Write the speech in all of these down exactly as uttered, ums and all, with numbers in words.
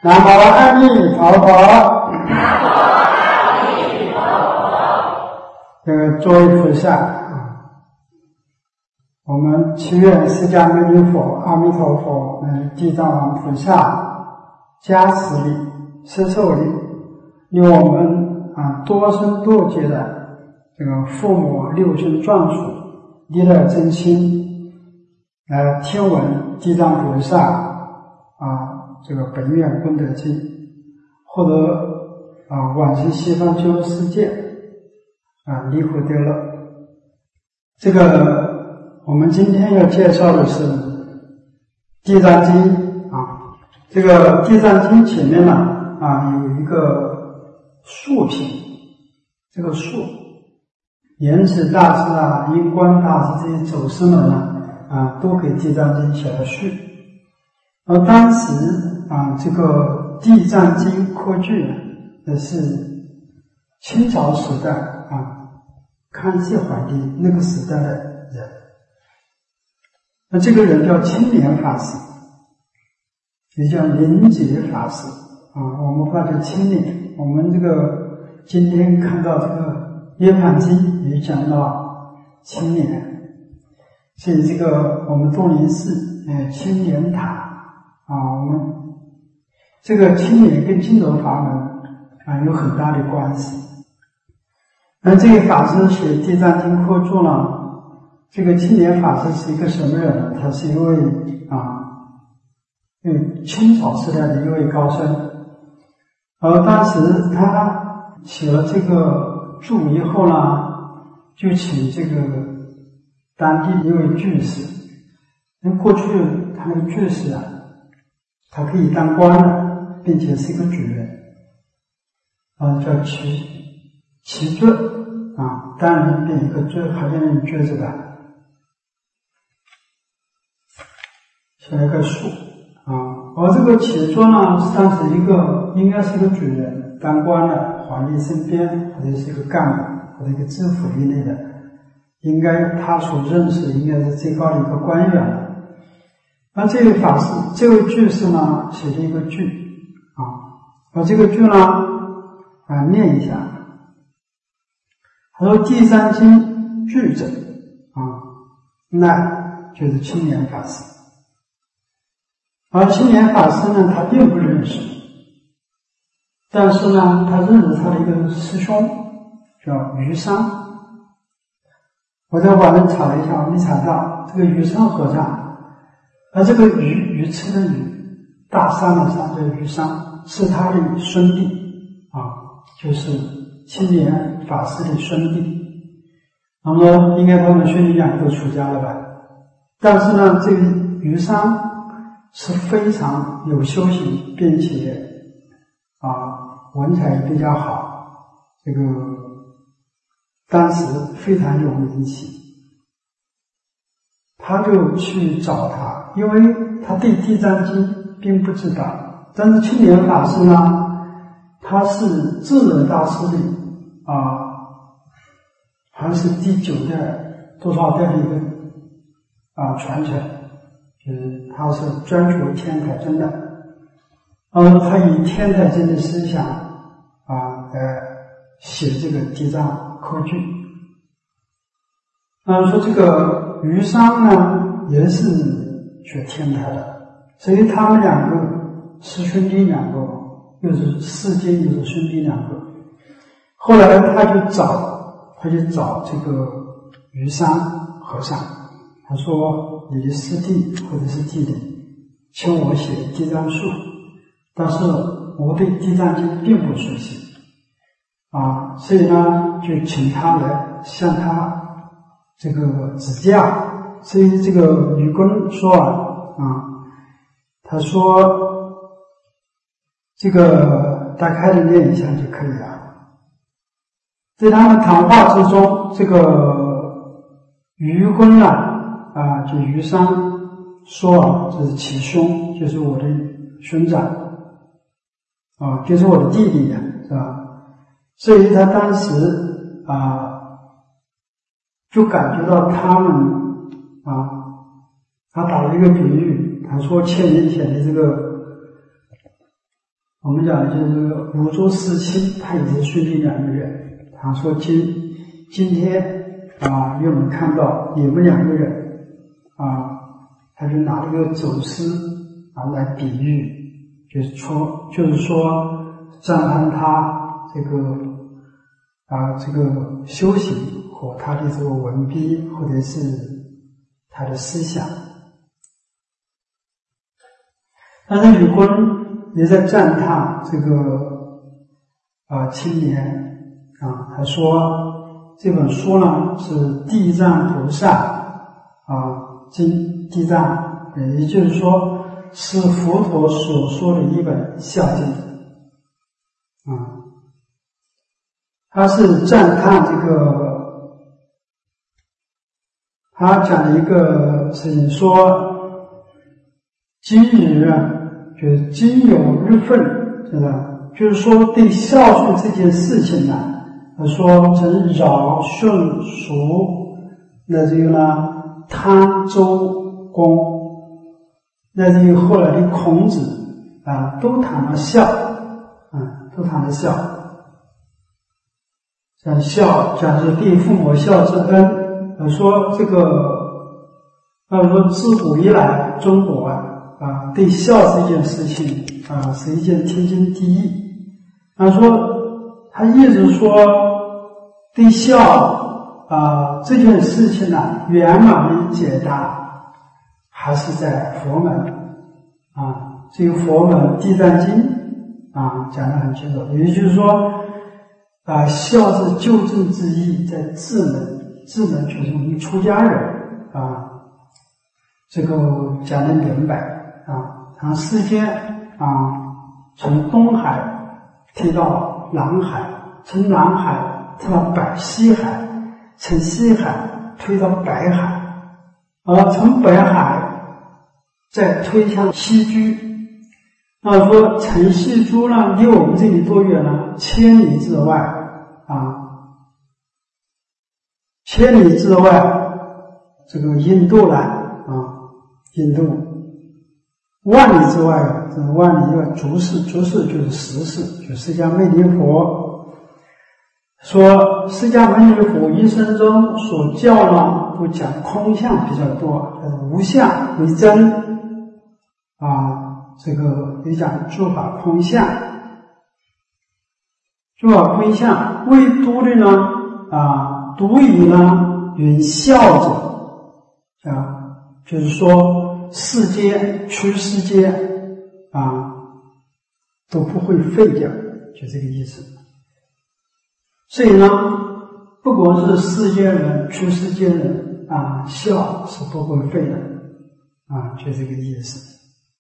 南无阿弥陀佛。 南无阿弥陀佛。 这个诸位菩萨，我们祈愿释迦牟尼佛、阿弥陀佛、嗯，地藏王菩萨加持力、施受力，令我们啊多生多劫的这个父母六亲眷属离了真心，来听闻地藏菩萨啊这个本愿功德经，获得啊往生西方极乐世界啊离苦得乐。这个我们今天要介绍的是《地藏经》啊，这个《地藏经》前面呢啊有一个述品，这个述莲池大师啊、印光大师这些祖师们呢啊都给《地藏经》写了序。而当时啊这个《地藏经》科举呢是清朝时代啊康熙皇帝那个时代的人。那这个人叫青莲法师，也叫灵觉法师啊，我们话叫青莲。我们这个今天看到这个涅槃经也讲到青莲，所以这个我们东林寺呃青莲塔啊，我们这个青莲跟净土法门啊有很大的关系。那这个法师写《地藏经》科注呢，这个青莲法师是一个什么人呢？他是一位啊，嗯，清朝时代的一位高僧。而当时他写了这个注以后呢，就请这个当地的一位居士。因为过去他那个居士啊，他可以当官的，并且是一个举人，啊，叫齐齐罪啊，当然变一个罪，好像有罪字吧。写了一个树啊，而这个起作呢，是当时一个应该是一个举人，当官的，皇帝身边或者是一个干部或者一个知府一类的，应该他所认识应该是最高的一个官员。那这位法师，这位居士呢，写了一个句啊，而这个句呢啊念一下，他说第三经句者啊，那就是青莲法师。而青莲法师呢，他并不认识，但是呢，他认识他的一个师兄叫余商。我在网上查了一下，没查到这个余商和尚，而这个鱼鱼吃的鱼，大山的山，这个余商是他的孙弟啊，就是青莲法师的孙弟。那么应该他们兄弟两个都出家了吧？但是呢，这个余商是非常有修行，并且啊文采比较好，这个当时非常有名气。他就去找他，因为他对《地藏经》并不知道，但是青莲法师呢，他是智人大师的啊，好像是第九代多少代的一个啊传承。就是他是专注天台宗的，而他以天台宗的思想啊来写这个地藏科句。那说这个余商呢也是学天台的，所以他们两个师兄弟两个，又是师弟又是兄弟两个。后来他就找他就找这个余商和尚，他说你的师弟或者是弟弟请我写地藏书，但是我对地藏经并不熟悉啊，所以呢就请他来向他这个指教。所以这个愚公说啊啊，他说这个大概的念一下就可以了。在他的谈话之中，这个愚公啊啊，就余商说啊，这是其兄，就是我的兄长啊，就是我的弟弟呀，是吧？所以他当时啊，就感觉到他们啊，他打了一个比喻，他说千年前的这个我们讲的就是五族四妻，他也是兄弟两个人。他说今今天啊，又能看到你们两个人啊，他就拿了个走私啊来比喻，就是说就是说赞叹他这个啊这个修行和他的这个文笔或者是他的思想。但是吕坤也在赞叹这个啊青年啊，他说这本书呢是地藏菩萨啊经地藏，也就是说是佛陀所说的一本孝经啊。他是赞叹这个，他讲了一个事情说，今日啊，就是今有日分，是吧？就是说对孝顺这件事情呢，他说成尧舜蜀，那这个呢汤周公，那这个后来的孔子啊，都谈了孝，啊，都谈了孝。讲孝，讲是对父母孝之恩。呃，说这个，呃，说自古以来，中国啊，啊，对孝这件事情啊，是一件天经地义。他说，他一直说，对孝啊这件事情呢，圆满的解答还是在佛门啊。这个佛门《地藏经》啊讲得很清楚，也就是说。啊，孝是纠正之意，在智门，智门就是我们出家人啊，这个讲得明白啊。长时间啊，从东海推到南海，从南海推到北西海，从西海推到北海，而从北海再推向西居。那说陈细珠呢，离我们这里多远呢？千里之外啊，千里之外，这个印度来啊，印度万里之外，这万里外足世，足世就是十世，就释迦牟尼佛说，释迦牟尼佛一生中所教呢，都讲空相比较多，无相为真啊。这个也讲诸法空相，诸法空相为独的呢啊，独以呢云孝者啊，就是说世间出世间啊都不会废掉，就这个意思。所以呢，不管是世间人出世间人啊，孝是不会废的啊，就这个意思。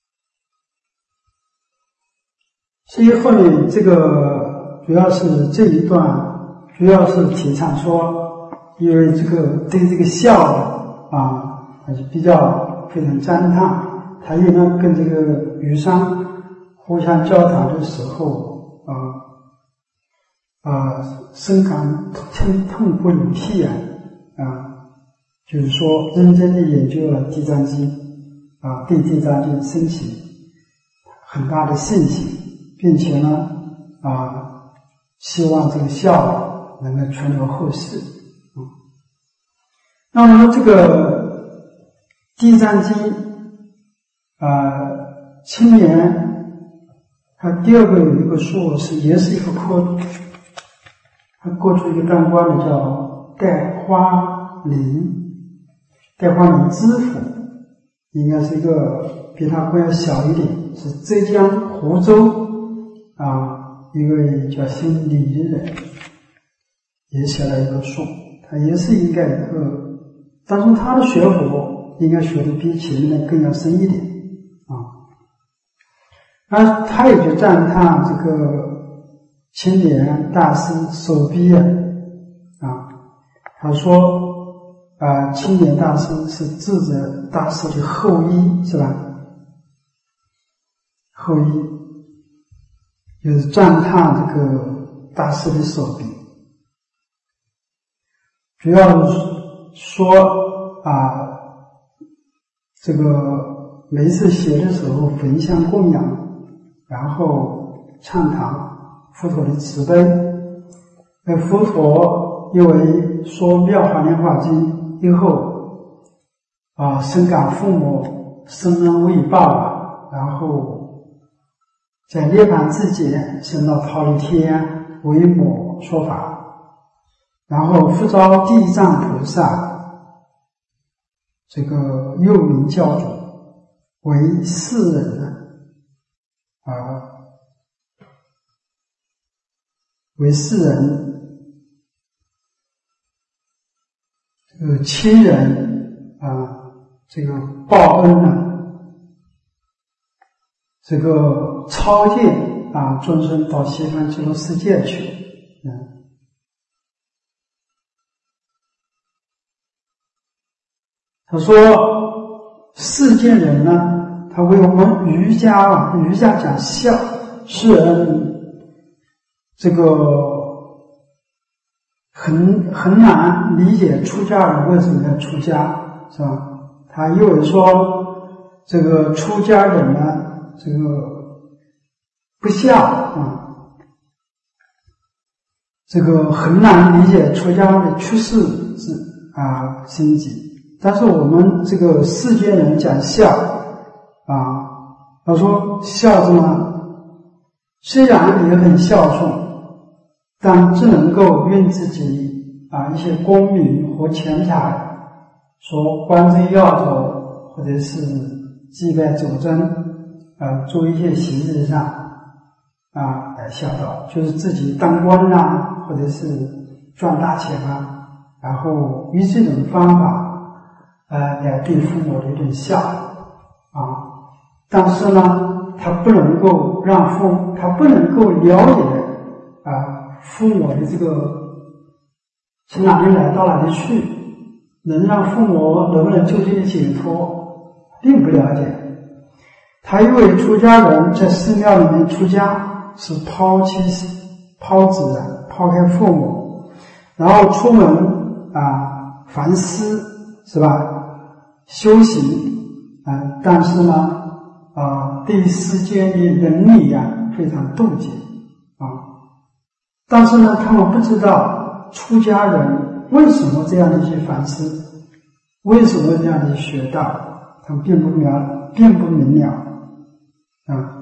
所以后面这个主要是这一段，主要是提倡说，因为这个对这个孝啊，还是比较非常赞叹。他也呢跟这个虞商互相交谈的时候，啊啊，深感痛痛不忍涕啊啊，就是说认真的研究了《地藏经》啊，对《地藏经》升起很大的信心。并且呢，啊，希望这个孝能够传留后世。嗯，那么这个《地藏经》啊，青年他第二个有一个说是也是一个科，他过去一个当官的叫戴花林，戴花林知府，应该是一个比他官要小一点，是浙江湖州。啊，一位叫姓李的人也写了一个书，他也是应该一个，但是他的学佛应该学的比前面的更要深一点啊。他他也就赞叹这个青年大师手臂啊，啊，他说啊，青年大师是智者大师的后裔，是吧？后裔。就是赞叹这个大师的手笔，主要是说啊，这个每次写的时候焚香供养，然后畅谈佛陀的慈悲。而佛陀因为说《妙法莲华经》以后啊，深感父母生恩未报啊，然后在涅槃之前升到忉利天为母说法，然后复召地藏菩萨，这个又名教主，为世人啊，为世人这个亲人啊，这个报恩呢，这个超荐啊众生到西方极乐世界去。嗯，他说世间人呢，他为我们瑜伽啊，瑜伽讲孝，世人这个很很难理解出家人为什么要出家，是吧？他又有说这个出家人呢，这个不孝啊，这个很难理解出家的趋势是啊心境。但是我们这个世间人讲孝啊，他说孝字呢，虽然也很孝顺，但只能够用自己啊一些功名和钱财，说观真要头或者是祭拜祖宗啊，做一些形式上啊来孝道，就是自己当官啊，或者是赚大钱啊，然后以这种方法呃来对父母的一种孝啊。但是呢，他不能够让父，他不能够了解啊父母的这个从哪里来到哪里去，能让父母能不能就近解脱，并不了解。他因为出家人在寺庙里面出家是抛弃抛子的，抛开父母，然后出门啊凡思，是吧？修行啊，但是呢啊对世间的伦理啊非常妒忌啊。但是呢，他们不知道出家人为什么这样的去反思，为什么这样的学道，他们并不了，并不明了啊。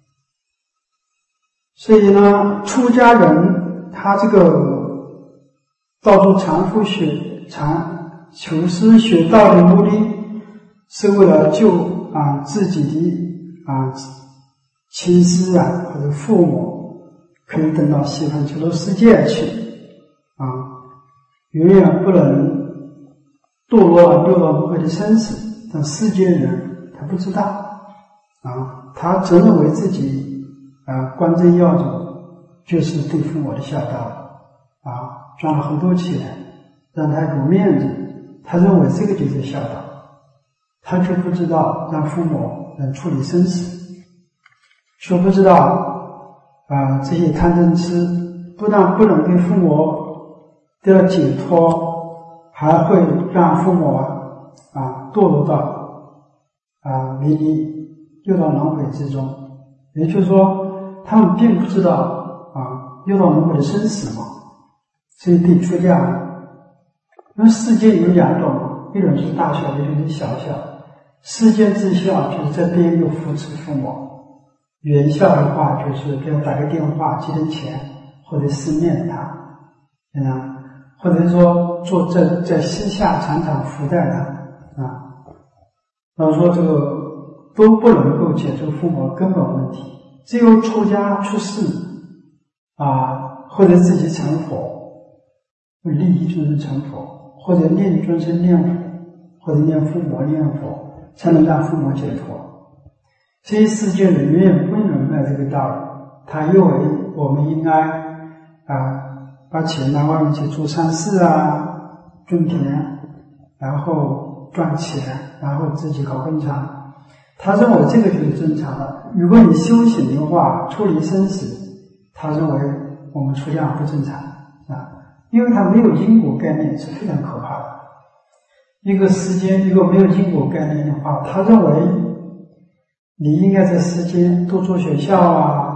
所以呢，出家人他这个到处常护学常求师学道的目的，是为了救啊自己的啊亲师啊或者父母可以等到西方极乐世界去啊，永远不能堕落了六道轮回的生死。但世间人他不知道啊，他只认为自己啊观真要主就是对父母的孝道啊，赚了很多钱让他有面子，他认为这个就是孝道，他却不知道让父母能处理生死，却不知道啊这些贪嗔痴不但不能给父母得到解脱，还会让父母啊堕落到啊迷离六道轮回之中。也就是说，他们并不知道啊六道轮回的生死嘛。所以对出家，因为世间有两种，一种是大孝，一种是小孝。世间之孝就是在边又扶持父母，远孝的话就是给他打个电话寄点钱，或者思念他，啊，或者说做在在膝下常常扶带他啊。然后说这个都不能够解决父母根本问题，只有出家出世啊，或者自己成佛，利益众生成佛，或者念众生念佛，或者念父母念佛，才能让父母解脱。这些世界人永远不明白这个道理，他认为我们应该啊把钱拿外面去做善事啊，种田，然后赚钱，然后自己搞工厂。他认为这个就是正常的。如果你修行的话，脱离生死，他认为我们出家不正常啊，因为他没有因果概念，是非常可怕的。一个世间如果没有因果概念的话，他认为你应该在世间多做学校啊，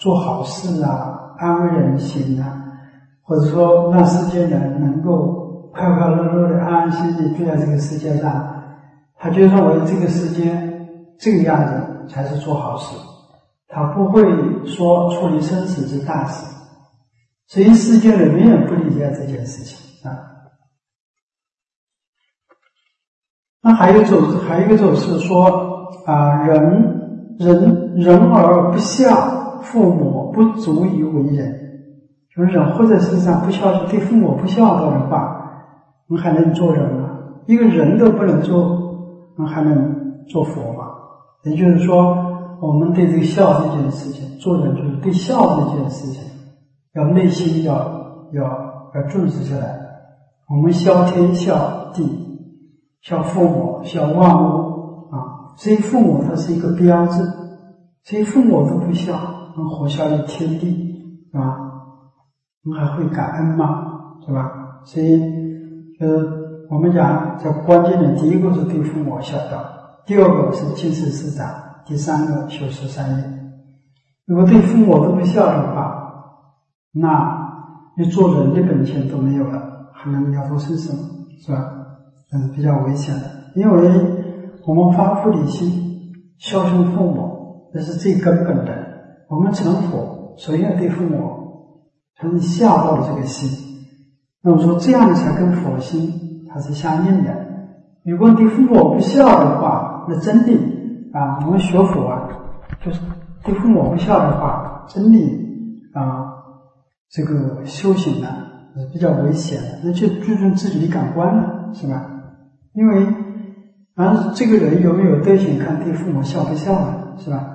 做好事啊，安慰人心啊，或者说让世间人能够快快乐乐的、安安心心住在这个世界上，他就认为这个世界这个样子才是做好事，他不会说处理生死之大事。所以世间人永远不理解这件事情啊。那还有一种，还有一种是说啊，人人人而不孝父母，不足以为人。就是人活在世上不孝顺，对父母不孝道的话，我们还能做人吗？一个人都不能做，我们还能做佛吗？也就是说，我们对这个孝这件事情，做人就是对孝这件事情，要内心要要要重视起来。我们孝天孝地，孝父母，孝万物啊。所以父母它是一个标志，所以父母都不孝，能活效于天地啊。我们还会感恩吗？是吧？所以呃，我们讲在关键的第一个是对父母孝道，第二个是尽事师长，第三个修十三业。如果对父母都不孝的话，那你做人的本钱都没有了，还能了脱生死吗？是吧？这是比较危险的，因为我们发菩提心，孝顺父母，这是最根本的。我们成佛，首先对父母才是孝道的这个心。那么说这样的才跟佛心它是相应的。如果对父母不孝的话，那真的啊，我们学佛啊，就是对父母不孝的话，真的啊，这个修行啊是比较危险的，那就注重自己的感官了，是吧？因为啊，这个人有没有德行，看对父母孝不孝了，是吧？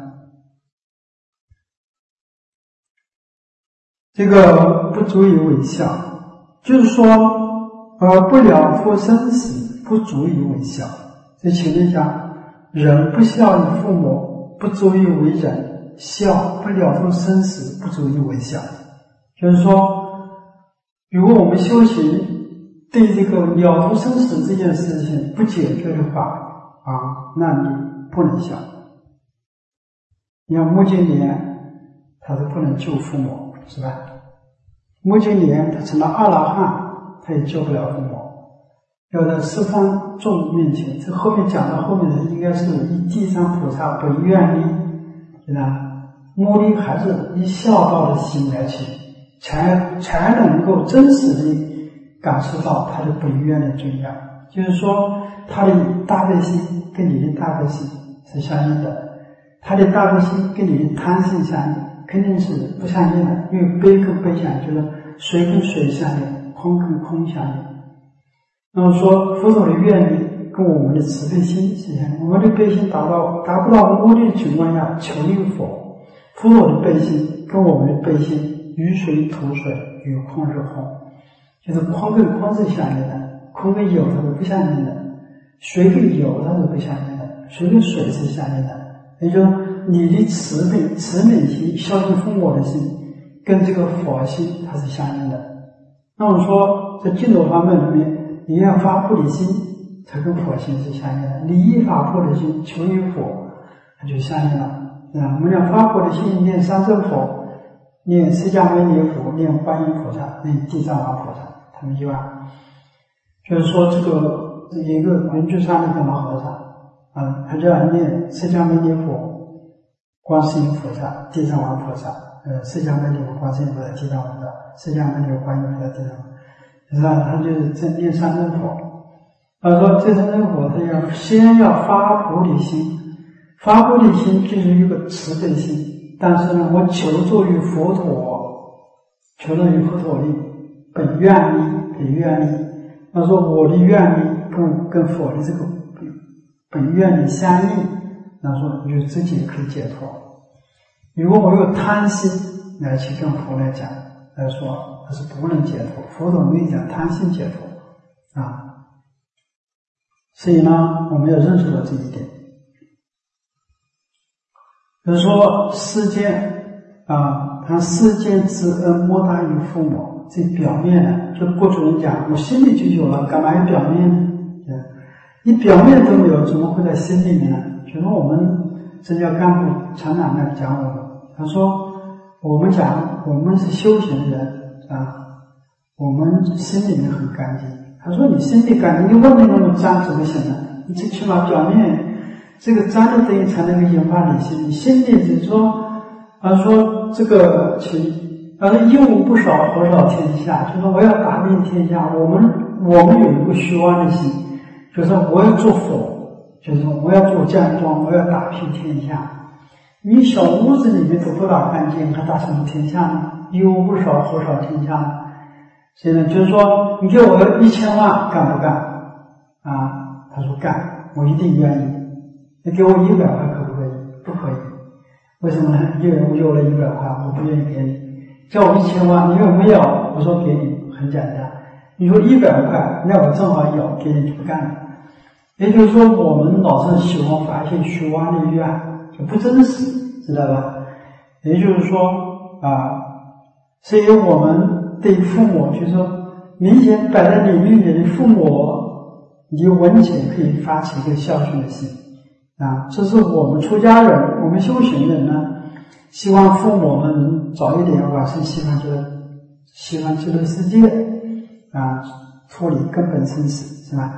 这个不足以为孝，就是说，呃，不了脱生死，不足以为孝。在前面讲，人不孝于父母，不足以为人；孝不了脱生死，不足以为孝。就是说，如果我们修行对这个了脱生死这件事情不解决的话，啊，那你不能孝。你看目犍连，他是不能救父母，是吧？目犍连他成了阿罗汉，他也救不了父母。要在十方众面前，这后面讲到后面的应该是以地藏菩萨本愿力，对吧？目的还是以孝道的心来起，才才能够真实的感受到他的本愿的重要。就是说，他的大悲心跟你的大悲心是相应的，他的大悲心跟你的贪心相应，肯定是不相应的。因为悲跟悲相应，就是水跟水相应，空跟空相应。那么说，佛陀的愿力跟我们的慈悲心是相应。我们的悲心达到达不到目的的情况下，求一个佛。佛陀的悲心跟我们的悲心，雨水土水，与空是空，就是空跟空是相应的，空跟有它是不相应的，水跟有它是不相应的，水跟水是相应的。也就是说，你的慈悲、慈悯心、孝顺父母的心，跟这个佛心它是相应的。那我说，在净土法门里面，你要发菩提心，才跟佛心是相应的。你一发菩提心，求于佛，它就相应了。啊，我们要发菩提心，念三圣佛，念释迦牟尼佛，念观音菩萨，念地藏王菩萨，他们就啊，就是说这个一个云居山的一个老和尚啊，他就要念释迦牟尼佛、观世音菩萨、地藏王菩萨，呃，释迦牟尼佛、观世音菩萨、地藏王菩萨，释迦牟尼佛、观音菩萨、地藏王菩萨。是吧？他就是在念三圣佛。他说这三圣佛，他要先要发菩提心，发菩提心就是一个慈悲心。但是呢，我求助于佛陀，求助于佛陀的本愿力、本愿力。他说我的愿力跟跟佛的这个本愿力相应，那说你就自己可以解脱。如果我有贪心来去跟佛来讲来说，它是不能解脱，佛陀没有讲贪心解脱啊。所以呢，我们要认识到这一点。就是说，世间啊，他世间之恩莫大于父母，这表面呢，就过去人讲，我心里就有了，干嘛要表面呢？你表面都没有，怎么会在心里面呢？就说我们政教干部常常来讲我们，他说我们讲我们是修行人啊，我们心里面很干净。他说你心里干净，你外面那么脏怎么行呢？你最起码表面这个脏的东西才能够引发你心里。心里只说他说这个其他说一无不少，何少天下，就说我要打遍天下。我们我们有一个虚妄的心，就是我要做佛，就是我要做将庄，我要打遍天下。你小屋子里面都不打干净，还打什么天下呢？一无不少，何少天下呢？所以呢，就是说，你给我一千万，干不干？啊，他说干，我一定愿意。你给我一百块，可不可以？不可以。为什么呢？因为我有了一百块，我不愿意给你。叫我一千万，你有没有？我说给你，很简单。你说一百块，那我正好有，给你就不干了。也就是说，我们老是喜欢发现虚妄的愿，就不真实，知道吧？也就是说啊，所以我们对父母，就是说明显摆在你面前的父母，你闻起可以发起一个孝顺的心啊。这是我们出家人，我们修行人呢，希望父母们能早一点往生西方极乐西方极乐世界啊，脱离根本生死，是吧？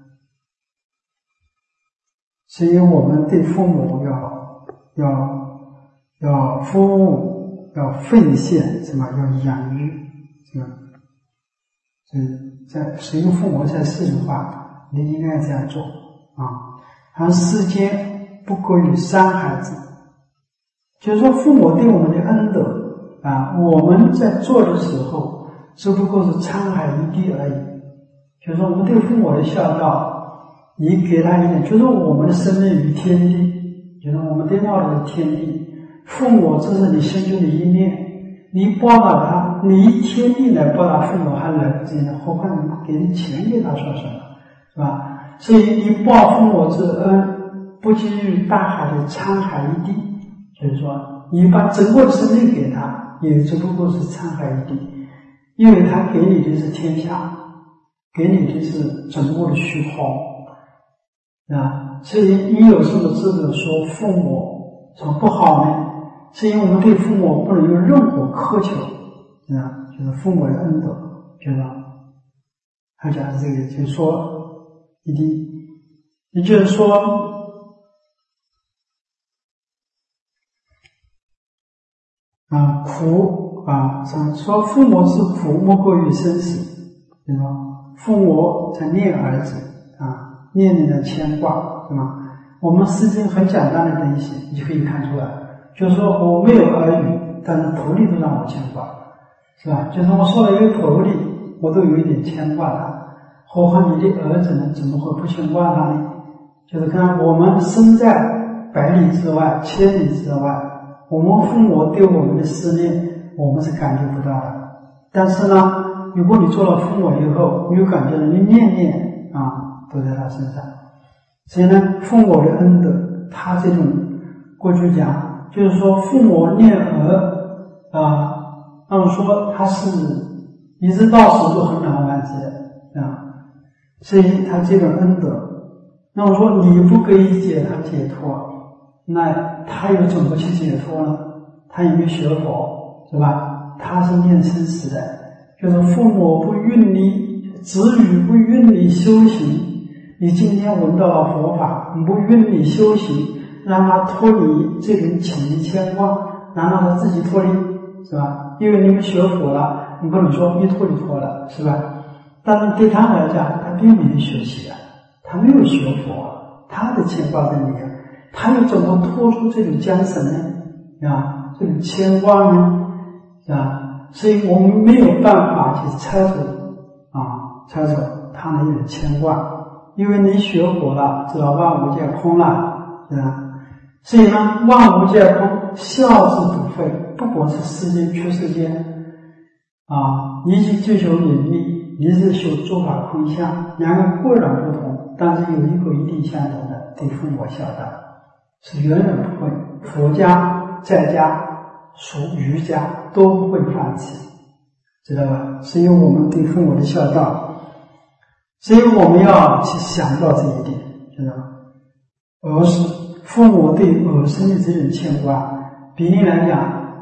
所以我们对父母要要要服务，要奉献，什么要养育，是吧？嗯，在所以父母在世的话，你应该这样做啊。而世间不过于三孩子，就是说父母对我们的恩德啊，我们在做的时候只不过是沧海一滴而已。就是说我们对父母的孝道，你给他一点，就是我们的生命与天地，就是我们对到的天地，父母这是你心中的一面，你报答他，你以天地来报答父母还来不及呢，何况你给你钱给他说什么，是吧？所以你报父母之恩，不及于大海的沧海一滴，就是说你把整个生命给他，也只不过是沧海一滴，因为他给你的是天下，给你的是整个的虚空啊。所以你有什么资格说父母怎么不好呢？是因为我们对父母不能有任何苛求啊，就是父母的恩德，觉得他讲的这个就是说一定，也就是说啊苦啊，说父母之苦莫过于生死，对吧？父母在念儿子啊，念你的牵挂，对吧？我们世间很简单的东西，你就可以看出来，就是说我没有儿女，但是头里都让我牵挂，是吧？就是我说了一个头里，我都有一点牵挂他。何况你的儿子呢？怎么会不牵挂他呢？就是看我们身在百里之外、千里之外，我们父母对我们的思念，我们是感觉不到的。但是呢，如果你做了父母以后，你有感觉了，你念念啊，都在他身上。所以呢，父母的恩德，他这种过去讲，就是说父母念儿啊，按说他是一直到死都很难忘记的啊。所以他这种恩德，那我说你不可以解他解脱，那他又怎么去解脱呢？他也没学佛，是吧？他是念生死的，就是父母不允你，子女不允你修行，你今天闻到了佛法，你不允你修行，让他脱离这种情的牵挂，让他自己脱离，是吧？因为你们学佛了，你不能说一脱就脱了，是吧？但是对他来讲，他并没有学习啊，他没有学佛，他的牵挂在里面，他又怎么脱出这种缰绳呢？啊，这种牵挂呢？啊，所以我们没有办法去拆除啊，拆除他的一种牵挂，因为你学佛了，知道万物皆空了，是吧？所以呢，万物皆空，孝之不废，不管是世间出世间啊，你去追求名利，你是修诸法空相，两个固然不同，但是有一个一定相同的，对父母孝道是远远不会。佛家在家属儒家都不会放弃，知道吧？所以我们对父母的孝道，所以我们要去想到这一点，知道吗？儿是父母对儿孙的这种牵挂，比例来讲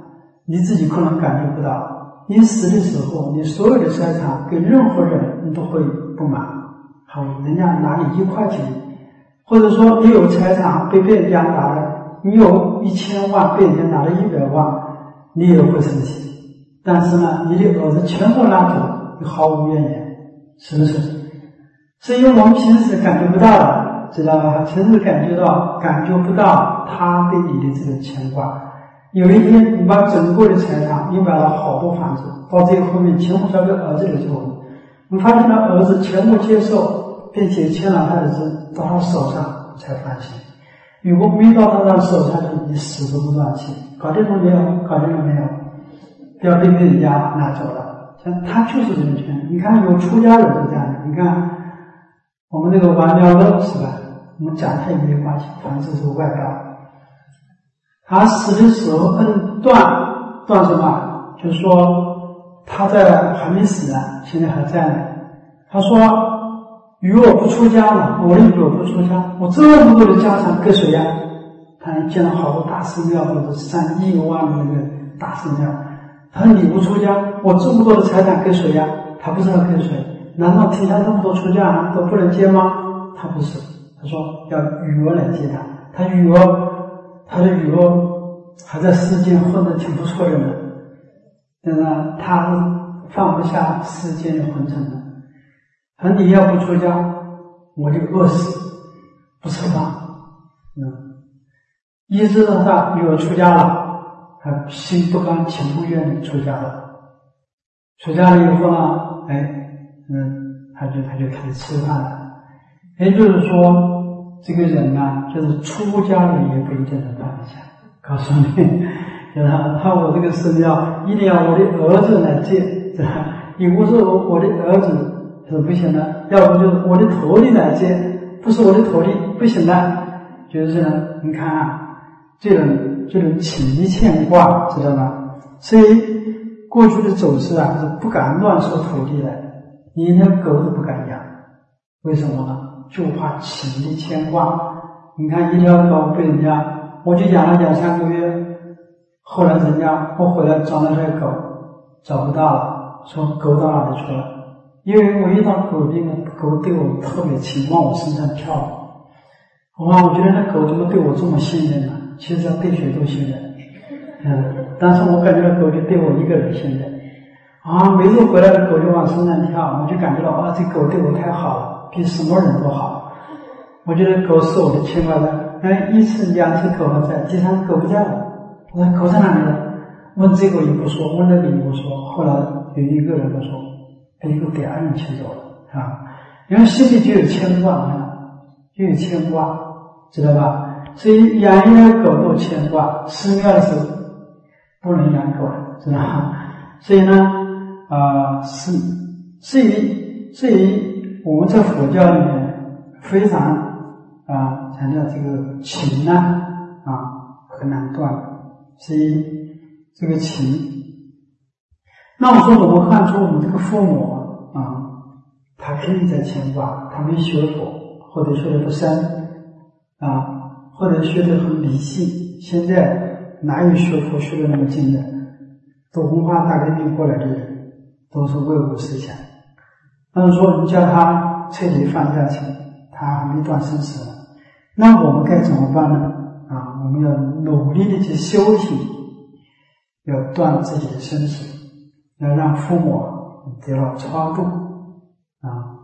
你自己可能感觉不到，你死的时候，你所有的财产给任何人你都会不满，好，人家拿你一块钱，或者说你有财产被别人家拿了，你有一千万被人家拿了一百万，你也会生气。但是呢，你的儿子全部拿走，你毫无怨言，是不是？是因为我们平时感觉不到的，知道吧？平时感觉到感觉不到他对你的这个牵挂。有一天你把整个的财产，你买了好多房子，到最后面全部交给儿子的时候，你发现他儿子全部接受，并且签了他的字到他手上，你才放心。如果没到他的手上，你死都不断气。搞定了没有？搞定了没有？不要被别人家拿走了。像他就是人权。你看有出家人是这样的，你看我们这个王妙乐是吧？我们讲他也没关系，反正是外表。他死的时候摁断断什么？就是说他在还没死呢，现在还在呢。他说：“如果不出家了，我的女儿不出家，我这么多的家产给谁呀？”他建了好多大寺庙，或者上亿万的那个大寺庙。他说：“你不出家，我这么多的财产给谁呀？”他不知道给谁。难道其他那么多出家都不能接吗？他不是。他说要女儿来接他。他女儿。他的女儿还在世间混得挺不错的呢，但是他放不下世间的红尘的。他说你要不出家，我就饿死，不吃饭。嗯，一直到他女儿出家了，他心不甘情不愿出家了。出家了以后呢，哎，嗯，他就他就开始吃饭了。也就是说。这个人呢、啊，就是出家人也不一定能放得下。告诉你，就是他，他我这个寺庙一定要我的儿子来接，是吧？你不是我我的儿子是不行的，要不就是我的徒弟来接，不是我的徒弟不行的。就是呢，你看啊，这种这种情谊牵挂，知道吧？所以过去的走势啊，是不敢乱收徒弟的，你连狗都不敢养，为什么呢？就怕情谊牵挂。你看一条狗被人家，我就养了两三个月，后来人家我回来找那条狗找不到了，说狗到哪里去了？因为我遇到狗病了，狗对我特别亲，往我身上跳。哇，我觉得那狗怎么对我这么信任呢？其实它对谁都信任，嗯，但是我感觉那狗就对我一个人信任。啊，每次回来的狗就往身上跳，我就感觉到啊，这狗对我太好了。比什么人都好，我觉得狗是我的牵挂的。哎，一次两次狗还在，第三次狗不在了。我说狗在哪里了？问这个也不说，问那个也不说。后来有一个人跟我说，被一个别人牵走了啊，因为心里就有牵挂啊，就有牵挂，知道吧？所以养一条狗都牵挂，寺庙的时候不能养狗，知道吧？所以呢，啊、呃，是至于至于。我们在佛教里面非常啊强调这个情呢啊很难断，所以这个情。那我说我们看出我们这个父母啊，他肯定在牵挂，他没学佛，或者学的不深啊，或者学的很迷信。现在哪有学佛学的那么精的？都文化大革命过来的人，都是唯物思想。但是说你叫他彻底放下去，他还没断生死了，那我们该怎么办呢？啊，我们要努力的去修行，要断自己的生死，要让父母得到超度啊。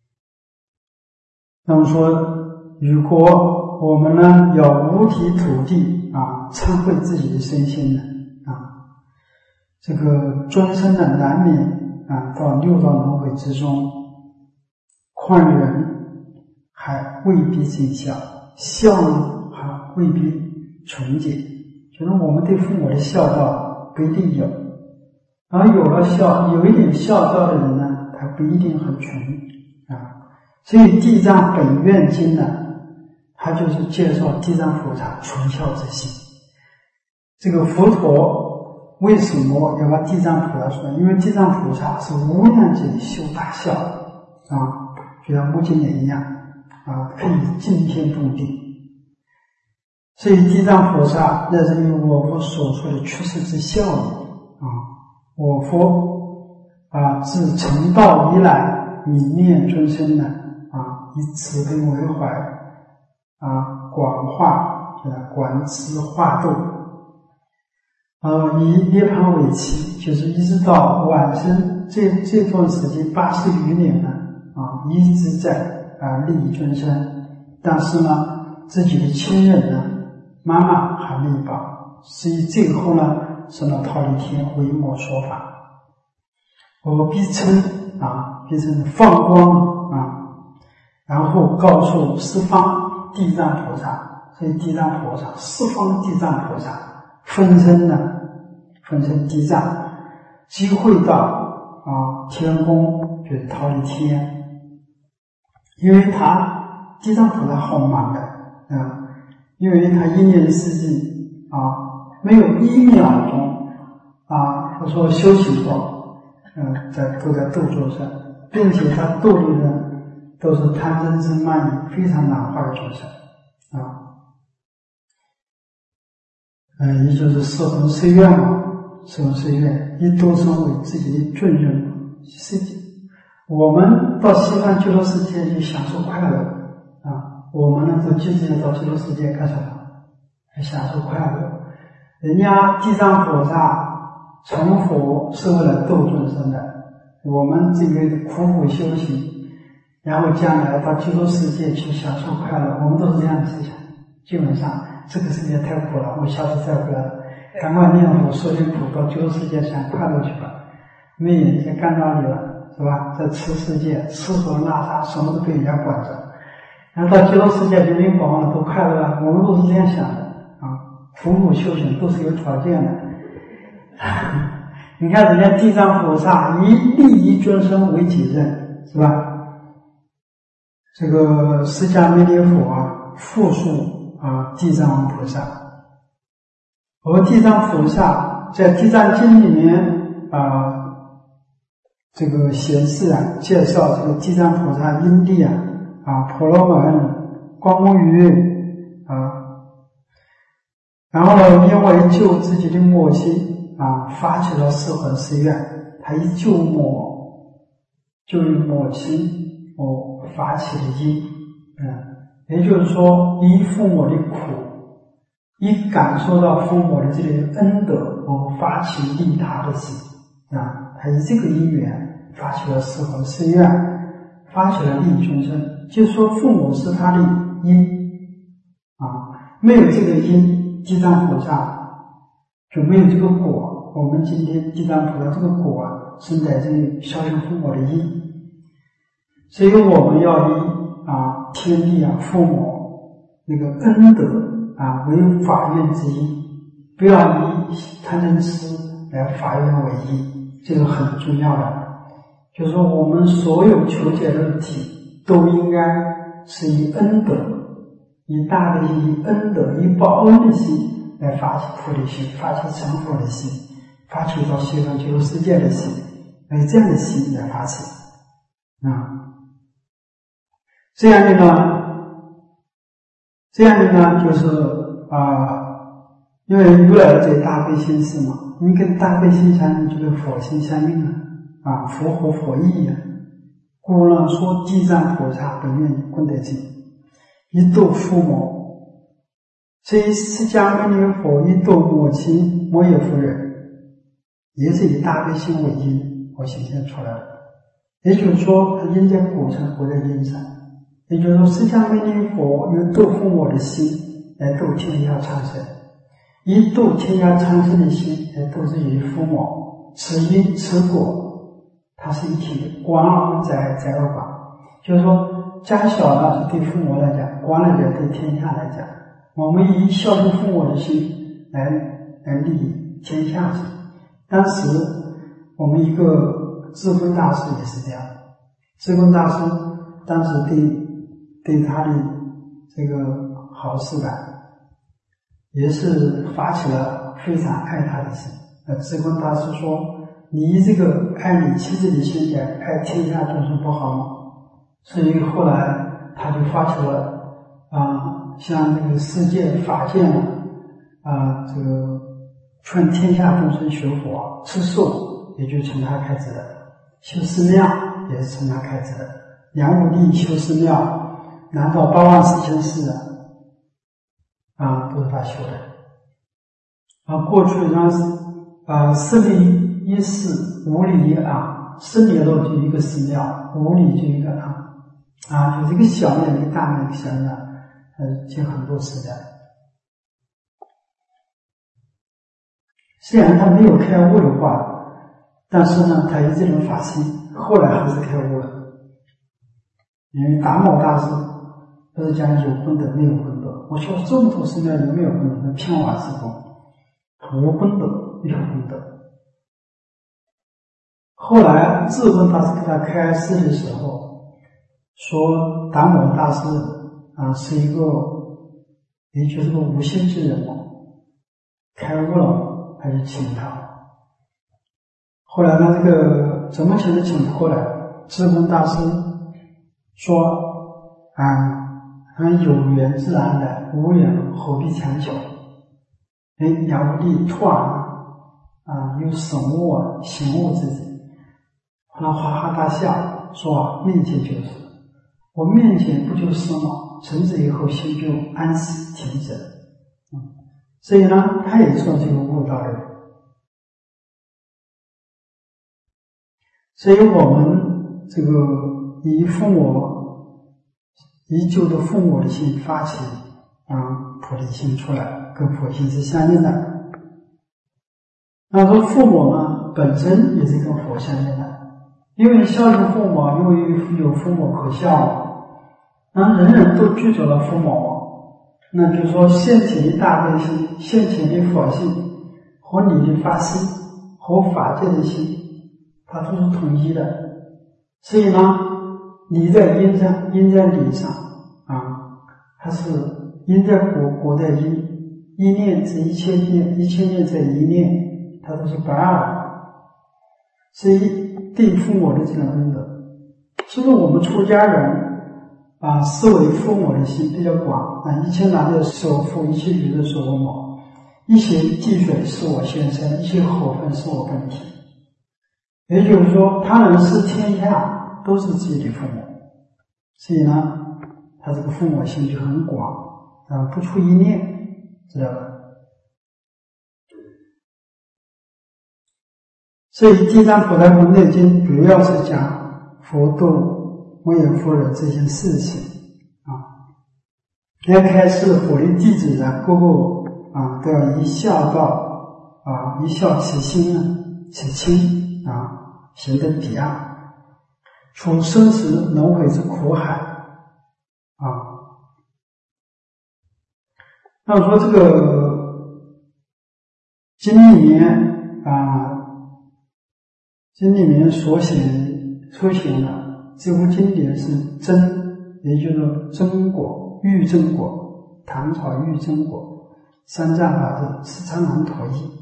那么说，如果我们呢要五体土地啊，忏悔自己的身心呢啊，这个终身的难免。啊，到六道轮回之中，况人还未必见效，孝呢还未必纯洁。就是我们对父母的孝道不一定有，而有了孝，有一点孝道的人呢，他不一定很纯啊。所以《地藏本愿经》呢，它就是介绍地藏菩萨纯孝之心。这个佛陀。为什么要把地藏菩萨说？因为地藏菩萨是无量劫修大孝啊，就像目犍连一样啊，可以惊天动地。 所以地藏菩萨乃至于我佛所说的出世之效啊，我佛啊自成道以来泯灭众生呢啊，以慈悲为怀啊，广化广施化度，呃，以涅槃为期，就是一直到晚生这这段时间八十余年呢啊，一直在啊利益众生，但是呢，自己的亲人呢。妈妈还没有报，所以最后呢，是让忉利天为我说法，我必称啊，必称放光啊，然后告诉十方地藏菩萨，所以地藏菩萨，十方地藏菩萨分身呢，分身地藏，机会到啊天宫，就是忉利天，因为他地藏菩萨好忙的啊。因为他一年四季啊，没有一秒钟啊，我说休息过，嗯、呃，在都在度众生，并且他度的人都是贪嗔痴慢疑非常难化的众生啊，嗯、呃，也就是四弘誓愿嘛，四弘誓愿以度生为自己的尊任世界。我们到西方极乐世界去享受快乐啊。我们呢，都积极的到极乐世界干什么？享受快乐。人家地藏菩萨成佛是为了度众生的，我们这个苦苦修行，然后将来到极乐世界去享受快乐，我们都是这样的思想。基本上，这个世界太苦了，我下次再回来了，赶快念佛说点苦，到极乐世界享快乐去吧。没眼睛干到你了，是吧？在吃世界，吃喝拉撒什么都被人家管着。然后到极乐世界就没管了，都快乐了。我们都是这样想的啊，苦苦修行都是有条件的。你看人家地藏菩萨以利益众生为己任，是吧？这个释迦牟尼佛啊，复述啊地藏王菩萨，而地藏菩萨在地藏经里面啊，这个显示啊，介绍这个地藏菩萨因地啊。啊，婆罗门、光目语啊，然后呢，因为救自己的母亲啊，发起了四弘誓愿。他以救母、救母亲，我发起的因，嗯，也就是说，以父母的苦，以感受到父母的这个恩德，我发起利他的心啊，他以这个因缘发起了四弘誓愿，发起了利益众生。就是说父母是他的因啊，没有这个因，地藏菩萨就没有这个果。我们今天地藏菩萨这个果啊，是来自于孝顺父母的因，所以我们要以啊天地啊父母那个恩德啊为法愿之因，不要以贪嗔痴来法愿为因，这个很重要的。就是说我们所有求解论题都应该是以恩德、以大悲心、以恩德、以报恩的心来发起菩提心，发起成佛的心，发起到西方极乐世界的心，以这样的心来发起啊。这样的呢，这样的呢，就是啊、呃，因为如来在大悲心是嘛，你跟大悲心相应，就跟佛心相应了啊，佛和佛意啊。故呢说地藏菩萨本愿功德经，一度父母，所以释迦牟尼佛一度母亲摩耶夫人，也是以大悲心为因而显现出来的。也就是说，它因在果上，果在因上。也就是说，释迦牟尼佛有度父母的心来度天下苍生，以度天下苍生的心来度自己的父母，此因此果。它是一体的，广而载，载而广。就是说，家小呢是对父母来讲，广来讲对天下来讲。我们以孝顺父母的心来来利益天下人。当时我们一个智坤大师也是这样，智坤大师当时对对他的这个好事感，也是发起了非常爱他的心。那智坤大师说，你这个爱你妻子的心来爱天下众生不好吗？所以后来他就发起了啊、呃、 像那个世界法界呢，啊，这个劝天下众生学佛吃素，也就从他开始的；修寺庙也是从他开始的。梁武帝修寺庙，南岛八万四千寺啊，都是他修的。啊，过去呢，啊，四里一寺，五里啊，四里路就一个寺庙，五里就一个啊，啊，有这个小庙，一个大庙，一个小庙，呃，就很多寺的。虽然他没有开悟的话，但是呢，他有这种法心，后来还是开悟了。因为达摩大师不是讲有功德没有功德，我说这么多寺庙有没有功德？那片瓦之功，无功德有功德。后来智慧大师给他开示的时候，说达摩大师啊是一个，也就是个无心之人物，开悟了，还是请他。后来呢，这个怎么请都请不过来，智慧大师说啊，他有缘自然来，无缘何必强求。哎，梁武帝突然啊，又醒悟啊，醒悟自己，后来哈哈大笑，说面前就是，我面前不就是吗？从此以后心就安息停止了。嗯，所以呢，他也说这个悟道的人。所以我们这个以父我以旧的父我的心发起啊，菩提心出来，跟佛心是相应的。那说父母呢，本身也是跟佛相应的，因为孝敬父母，因为有父母可孝，那人人都具足了父母，那就是说现前的大悲心、现前的佛性和你的发心和法界的心，它都是统一的。所以呢，理在因上，因在理上啊，它是因在果，果在因，一念是一千念，一千念在一念，它都是不二的。所以对父母的这种恩德，所以说我们出家人啊，思维父母的心比较广啊，一切男的是我父，一切女的是我母，一切地水是我先生，一切火分是我本体。也就是说，他人是天下都是自己的父母，所以呢，他这个父母心就很广啊，不出一念，知道吧？所以《地藏菩萨本愿经》主要是讲佛度无眼佛人这件事情啊，要开示佛的弟子呢，个个啊都要一孝道啊，一孝其心啊，其亲啊，行得彼岸，除生死轮回之苦海啊。那么说这个经里面啊。经里面所写所写的这部经典是真，也就是真果、玉真果、唐朝玉真果、三藏法是十常行陀译。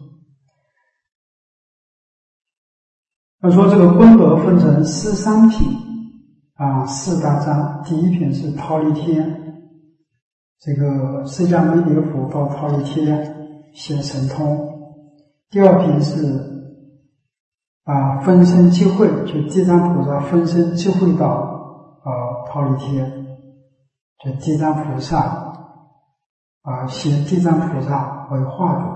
他说这个功德分成十三品啊，四大章。第一品是忉利天，这个释迦牟尼佛到忉利天显神通。第二品是啊，分身机会，就地藏菩萨分身机会到啊忉利天，就地藏菩萨啊，显地藏菩萨为化主，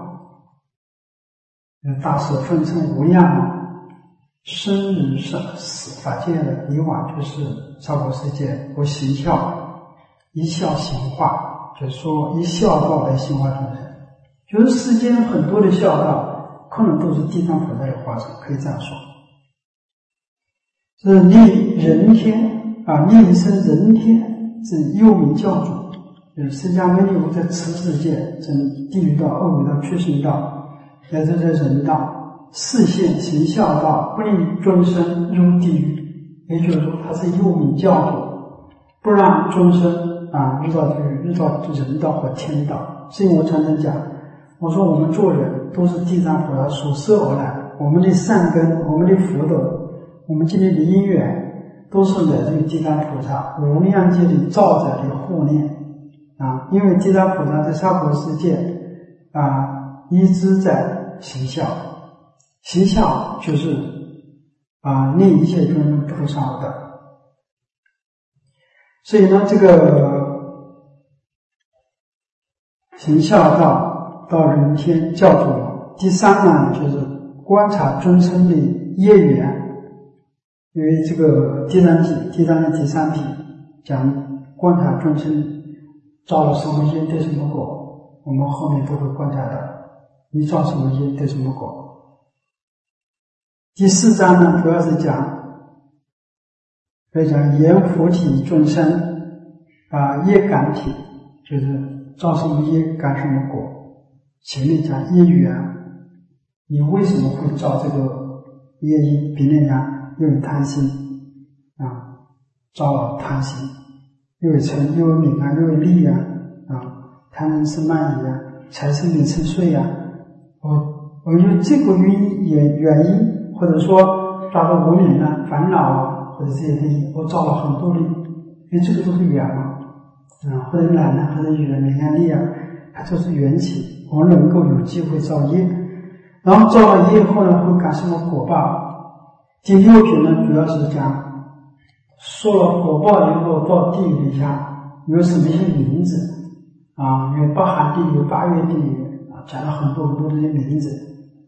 大士分身无量生人生死法界的，以往就是娑婆世界和行孝，一孝行化，就是说以孝道来行化众生，就是世间很多的孝道。可能都是地藏菩萨的化身，可以这样说。是立人天啊，立一生人天是幽冥教主，就是释迦牟尼佛在此世界，从地狱道、恶鬼道、畜生道，来自这人道，示现行孝道，不令众生入地狱。也就是说，他是幽冥教主，不让众生啊入到地狱、入到人道和天道。所以我常常讲，我说我们做人都是地藏菩萨所摄而来，我们的善根、我们的福德、我们今天的因缘，都是来自于地藏菩萨无量界的兆载的护念啊，因为地藏菩萨在娑婆世界啊，一直在行孝，行孝就是啊令一切众生不上恶道。所以呢，这个行孝道到人天教主。第三呢，就是观察众生的业缘。因为这个第三品，第三的第三品讲观察众生造了什么因得什么果，我们后面都会观察到，你造什么因得什么果。第四章呢，主要是讲，要讲言佛体众生啊，业感体，就是造什么业感什么果。前面讲业缘，你为什么会造这个业因？比如讲又有贪心啊，造了贪心，又有嗔，又有名啊，又有利啊，啊，贪嗔痴慢疑啊，财生名生睡啊，我我因为这个原因原因，或者说抓到无名啊、烦恼啊，或者这些东西，我造了很多的，因为这个都是缘嘛，啊，或者懒啊，或者缘名啊、利啊，它都是缘起，我能够有机会造业，然后造了业后呢，会感什么果报？第六品呢，主要是讲说了果报以后到地狱底下有什么一些名字啊，有八寒地狱、八月地狱啊，讲了很多很多这些名字。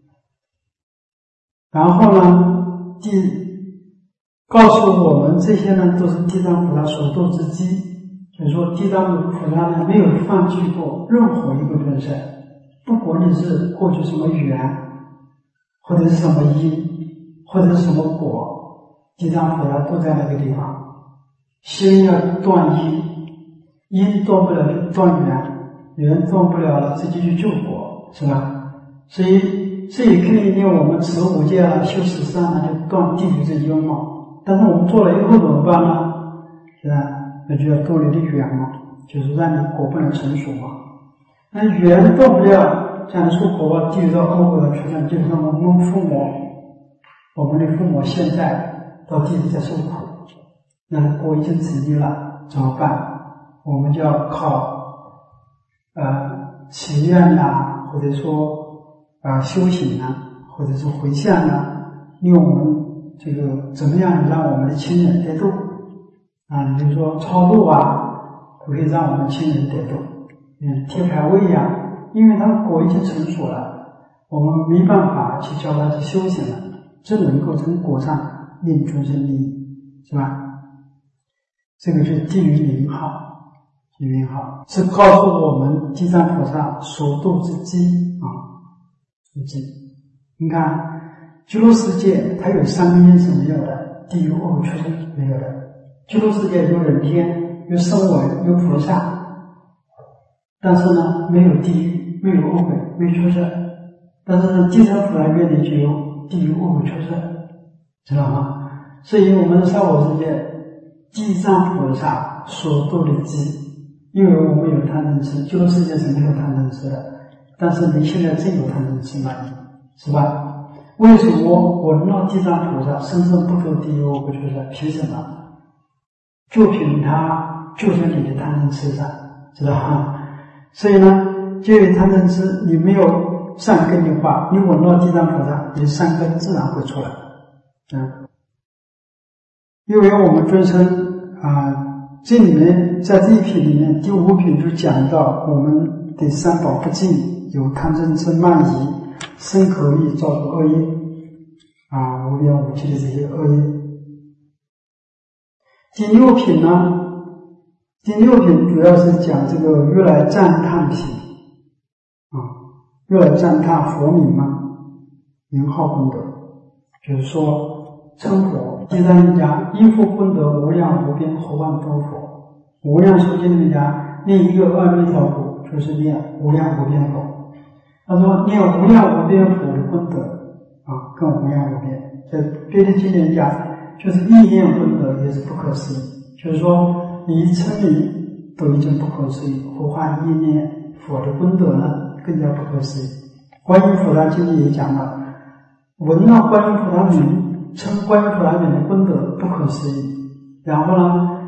然后呢，第告诉我们这些呢，都是地藏菩萨所度之机，就是说地藏菩萨呢没有放弃过任何一个众生，不管你是过去什么缘，或者是什么因。或者是什么果，地藏菩萨都在那个地方。先要断因，因断不了就断缘，缘断不了了自己去救果，是吧？所以这也可以令我们持五戒啊、修十善啊，就断地狱这冤嘛。但是我们做了以后怎么办呢？是吧？那就要断你的缘嘛，就是让你果不能成熟嘛。那缘断不了，像出果报、地狱到恶鬼的出生，就是我们父母。我们的父母现在到地狱在受苦，那果已经成立了，怎么办？我们就要靠呃祈愿呐，或者说啊、呃、修行啊，或者是回向啊，因为我们这个怎么样让我们的亲人得度啊？比如说超度啊，可以让我们亲人得度，嗯，贴牌位呀、啊，因为他果已经成熟了，我们没办法去教他去修行了。只能够从果上令众生利益，是吧？这个就是地狱名号，地狱名号是告诉我们地藏菩萨所度之机啊，之机。你看，极乐世界它有三个因是没有的，地狱、恶鬼、畜生没有的。极乐世界有人天，有声闻，有菩萨，但是呢，没有地狱，没有恶鬼，没有畜生。但是呢，地藏菩萨愿力就有。地狱恶鬼畜生，知道吗？所以我们的娑婆世界，地藏菩萨所度的机，因为我们有贪嗔痴，极乐世界是没有贪嗔痴的，但是你现在真有贪嗔痴嘛，是吧？为什么闻到地藏菩萨生生不脱地狱恶鬼畜生？凭什么？就凭他救生你的贪嗔痴上，知道吗？所以呢，就有贪嗔痴，你没有善根的话，你闻到地藏菩萨，你的善根自然会出来。嗯，因为我们众生啊，这里面在这一品里面，第五品就讲到我们的三宝不净，有贪嗔痴慢疑，身口意造出恶业啊，无边无际的这些恶业。第六品呢，第六品主要是讲这个如来赞叹品啊。又来赞叹佛名嘛，名号功德，就是说称佛。第三讲依佛功德无量无边何万多佛，无量寿经里讲念一个阿弥陀佛就是念无量无边佛。他说念无量无边佛的功德啊，更无量无边。在别的经典讲，就是意念功德也是不可思议，就是说你一称名都已经不可思议，何况意念佛的功德呢？更加不可思议。观音菩萨经里也讲了，闻到观音菩萨名，称观音菩萨名的功德不可思议。然后呢，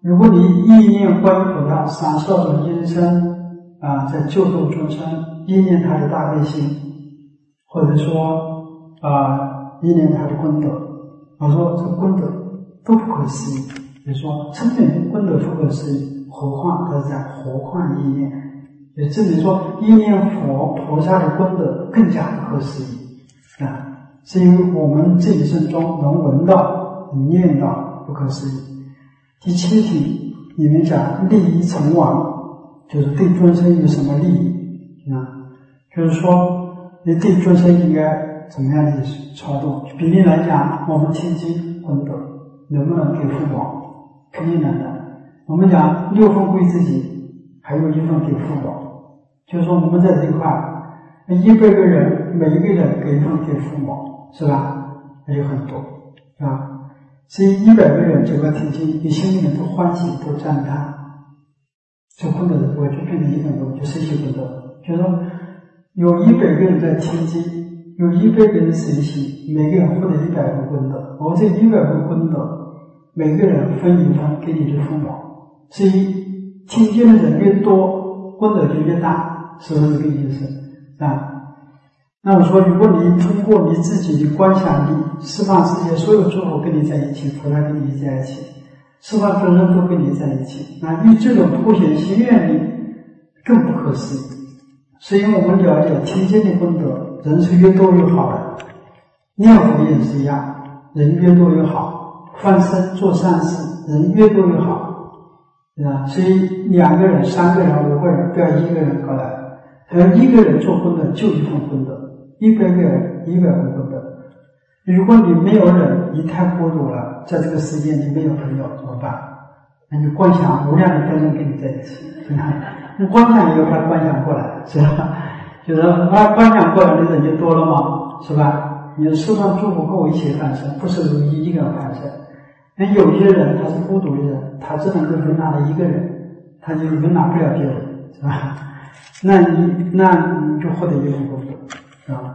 如果你意念观音菩萨闪烁着音声啊，在救度众生，意念他的大悲心，或者说啊，意念他的功德，我说这功德都不可思议。比如说证明功德不可思议，何况他是在何况意念，也证明说意念佛菩萨的功德更加不可思议啊！是因为我们这一生中能闻到、能念到，不可思议。第七题里面讲利益成王，就是对众生有什么利益啊？就是说你对众生应该怎么样的操作？比例来讲，我们听经功德能不能给父母？肯定能的。我们讲六分归自己，还有一分给父母。就是说我们在这一块，一百个人，每一个人给一份给父母，是吧？那就很多，是吧？所以一百个人整个听经，你心里面都欢喜，都赞叹，这功德我就变成一百个，就升起功德。就是说有一百个人在听经，有一百个人升起，每个人获得一百个功德。我这一百个功德，每个人分一份给你的父母。所以听经的人越多，功德就越大，是不是这个意思啊？那我说，如果你通过你自己的观想力，十方世界所有诸佛跟你在一起，菩萨跟你在一起，十方众生都跟你在一起，那以这种普显心愿力更不可思议。所以我们了解听经的功德，人是越多越好的，念佛也是一样，人越多越好，放生做善事，人越多越好，对吧？所以两个人、三个人、五个人，不要一个人过来，而一个人做功德就一份功德。一百个人，一百个功德。如果你没有人，你太孤独了，在这个世界你没有朋友怎么办？那你观想无量的众生跟你在一起，是吧？你观想也把它观想过来，是吧？就是把观想过来的人就多了嘛，是吧？你的十方诸佛跟我一起翻身，不是如一一个人翻身。那有些人他是孤独的人，他只能够容纳了一个人，他就容纳不了别人，是吧？那你那你就获得一份功德。啊，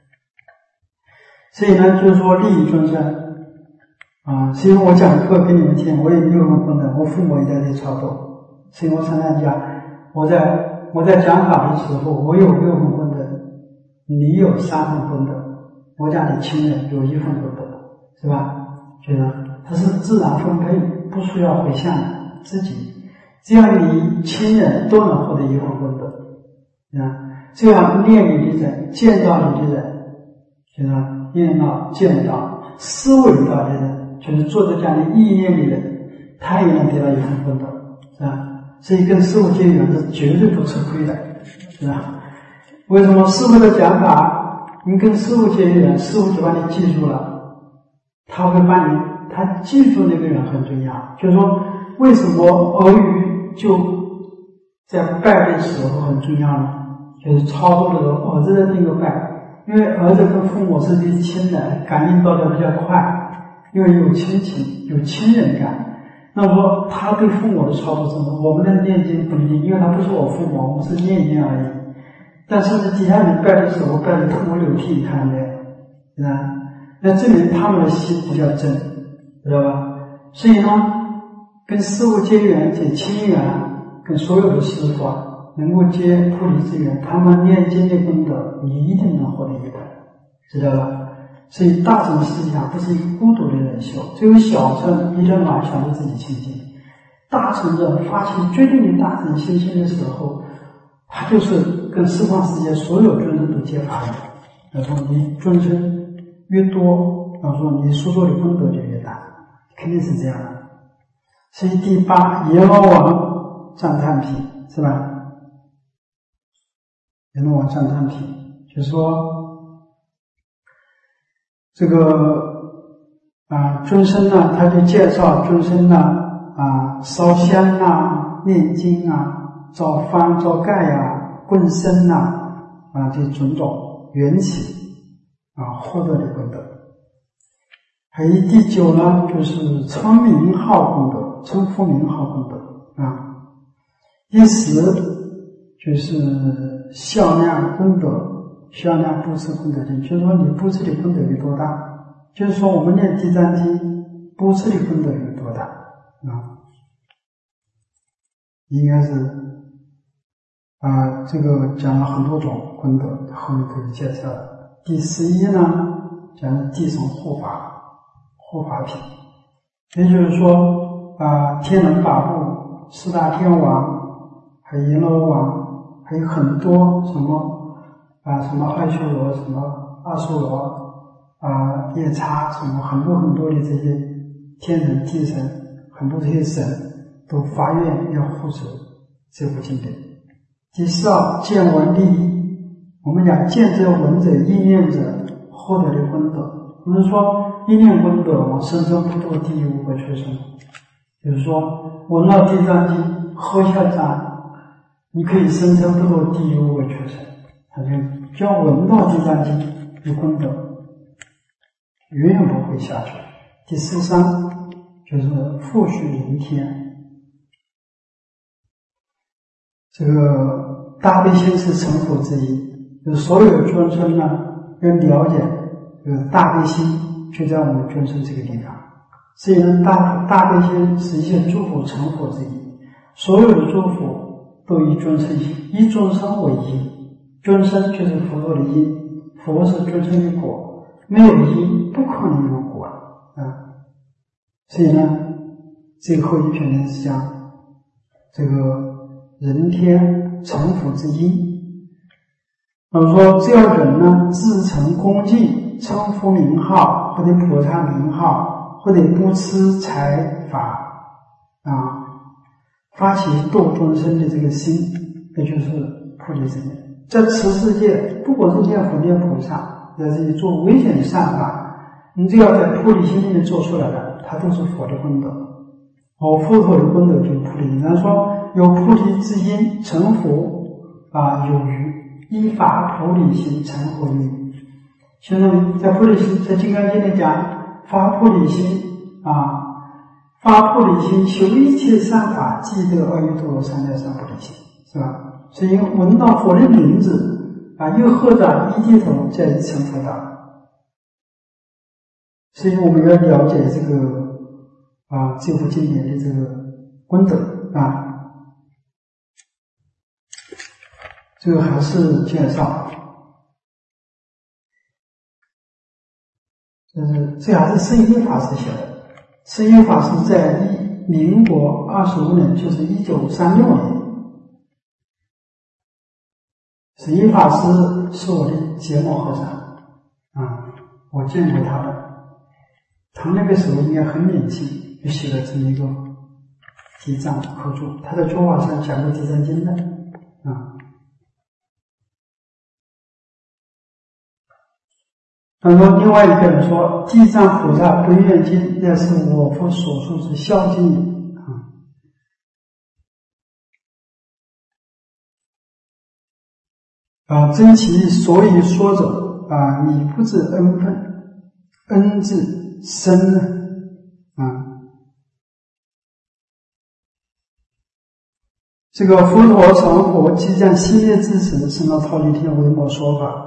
所以呢，就是说利益众生啊。所以我讲课给你们听，我也没有功德，我父母也在这里操作。所以我常常讲，我在我在讲法的时候，我有六份功德，你有三份功德，我家的亲人有一份功德，是吧？觉得它是自然分配，不需要回向自己，只要你亲人都能获得一份功德，啊。这样念你的人，见到你的人，就是念到、见到、思维到的人，就是做这样的意念的人，他也能得到一份功德，是吧？所以跟师父结缘是绝对不吃亏的，是吧？为什么师父的讲法，你跟师父结缘，师父就把你记住了，他会把你，他记住那个人很重要。就是说，为什么儿语就在拜的时候很重要呢？就是操作的时候，儿子的那个拜，因为儿子跟父母是最亲的，感应到的比较快，因为有亲情，有亲人感。那么说他对父母的操作怎么？我们的念经不一定，因为他不是我父母，我们是念一念而已。但是呢，其他人拜的时候拜的痛哭流涕，看见没有？啊，那证明他们的心比较真，知道吧？所以呢，跟师父结缘、结亲缘，跟所有的师父啊。能够结菩提之缘，他们念经的功德，你一定能获得一份，知道吧？所以大乘思想不是一个孤独的人修，只有小乘一天晚上都自己清净。大乘者发起决定的大乘信心的时候，他就是跟十方世界所有众生都结法的。然后你众生越多，然后说你所做的功德就越大，肯定是这样的。所以第八，阎罗王赞叹品，是吧？阎罗王赞叹品，就是说，这个啊，众生呢，他就介绍众生呢啊，烧香啊、念经啊、造幡、造盖啊、供生啊啊，这种种缘起啊，获得的功德。还有第九呢，就是称名号功德，称呼名号功德啊。第十就是向量功德，向量布施功德经，就是说你布施的功德有多大，就是说我们念地藏经布施的功德有多大啊？ 应该是啊、呃，这个讲了很多种功德，后面可以介绍。第十一呢，讲的地神护法护法品，也就是说啊、呃，天龙八部、四大天王，还有阎罗王，还有很多什么啊、呃，什么阿修罗，什么阿修罗啊、夜叉，什么很多很多的这些天神、地神，很多这些神都发愿要护持这部经典。第四二，见闻利益，我们讲见者闻者应验者获得的功德。我们说应验功德，我生生不堕地狱无鬼畜生。就是说闻到地藏经，喝下赞，你可以生生不堕地狱无鬼畜生。他就只要闻到地藏经有功德，永远不会下去。第十三就是复续人天。这个大悲心是成佛之一，就是所有的众生呢要了解这个大悲心就在我们众生这个地方。所以呢，大大悲心是一切诸佛成佛之一，所有的诸佛都以众生心，以众生为因，众生就是佛陀的因，佛是众生的果，没有因不可能有果啊。所以呢，最后一篇呢是讲这个人天成佛之因。那么说，只要人呢自成恭敬，称佛名号或者菩萨名号，或者不吃财法啊，发起度众生的这个心，也就是菩提心。在此世界，不管是念佛念菩萨，在这里做危险的善法，你只要在菩提心里面做出来了，它都是佛的功德。哦，佛陀的功德就是菩提心。他说有菩提之因成佛啊，有余依法菩提心成佛因。现在在菩提心，在《金刚经》里讲发菩提心啊，发菩提心修一切善法，即得阿耨多罗三藐三菩提心，是吧？所以闻到佛的名字啊，又合掌一低头，这样成佛道。所以我们要了解这个啊，这部经典的这个功德啊。这个还是介绍，就是这还是圣严法师写的。圣严法师在一民国二十五年，就是一九三六年。圣严法师是我的结膜和尚啊，我见过他的。他那个时候应该很年轻，就写了这么一个地藏口注。他在中华上讲过地藏经的啊。他说另外一个人说，地藏菩萨不愿经，也是我佛所述之孝经啊。啊，真其所以说者啊，你不知恩分，恩字深啊。这个佛陀成佛即将熄灭之时，是那忉利天为末说法。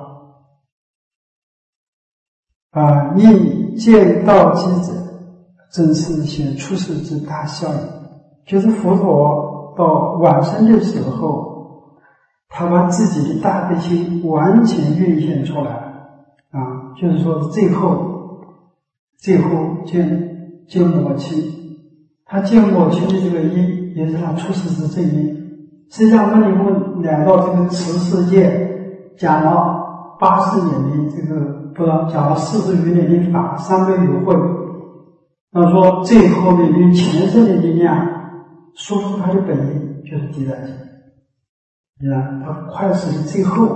啊，应见道机者，正是显出世之大效应。就是佛陀到晚生的时候，他把自己的大悲心完全运现出来啊，就是说最后最后见见末期，他见末期的这个因，也是他出世之正因。释迦牟尼佛来到这个此世界，讲了八十年的这个。不知道讲了四十余年的法，三百余会。那说最后面用前世的力量说出他的本意，就是地藏经。你看他快死的最后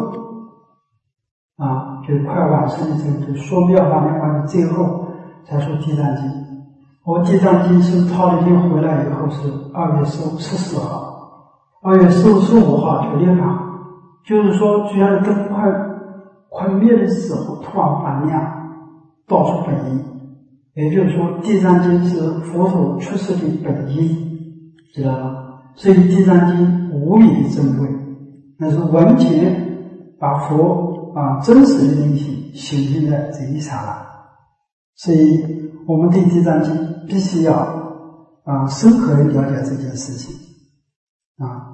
啊，就是快往生的最后，就说妙法莲华的最后才说地藏经。我地藏经是忉利天回来以后是二月十十四号，二月十五十五号就涅槃，就是说就像灯快。快灭的时候突然反亮，道出本意，也就是说地藏经是佛陀出世的本意，知道吗？所以地藏经无比的珍贵，那是完全把佛啊真实的灵性显现在这一刹那。所以我们对地藏经必须要啊深刻的了解这件事情啊。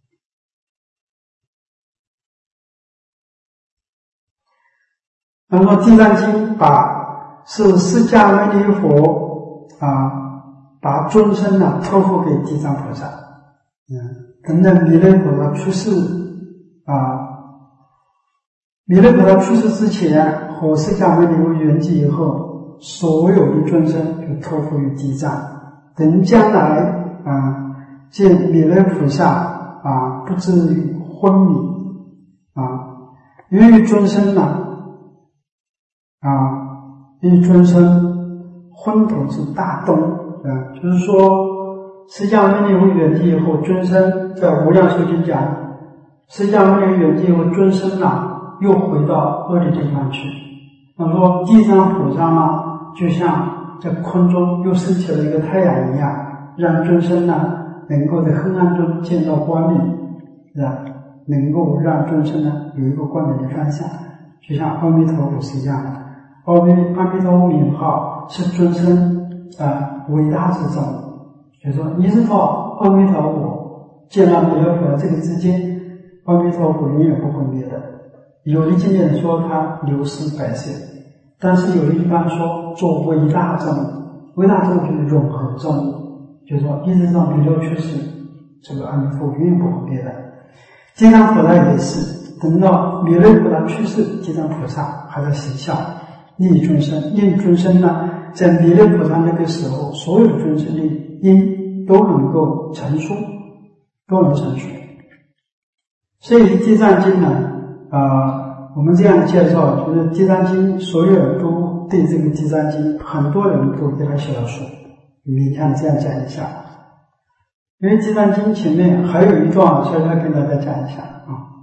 那么《地藏经》把是释迦牟尼佛啊，把众生呢托付给地藏菩萨。嗯，等等弥勒菩萨去世啊，弥勒菩萨去世之前和释迦牟尼佛圆寂以后，所有的众生就托付于地藏。等将来啊，见弥勒菩萨啊，不至于昏迷啊，由于众生呢。啊，因为众生昏头是大动，啊，就是说，释迦牟尼佛圆寂以后，众生在无量寿经讲，释迦牟尼佛圆寂以后，众生啊又回到恶劣地方去。他说，地藏菩萨啊，就像在空中又升起了一个太阳一样，让众生呢能够在黑暗中见到光明，是吧？能够让众生呢有一个光明的方向，就像阿弥陀佛是一样的。阿弥阿弥陀佛名号是众生啊伟大之中，就是说一直到阿弥陀佛见到弥勒菩萨这个之间，阿弥陀佛永远不会灭的。有的经典说他流失百岁，但是有的地方说做伟大众，伟大众就是永恒众，就是说一直到弥勒去世，这个阿弥陀佛永远不会灭的。地藏菩萨也是，等到弥勒菩萨去世，地藏菩萨还在行孝。利益众生，利益众生呢，在弥勒菩萨那个时候，所有的众生的因都能够成熟，都能成熟。所以《地藏经》呢，啊、呃，我们这样介绍，就是《地藏经》，所有人都对这个《地藏经》，很多人都给他写了书。你看这样讲一下，因为《地藏经》前面还有一段，所以要跟大家讲一下啊。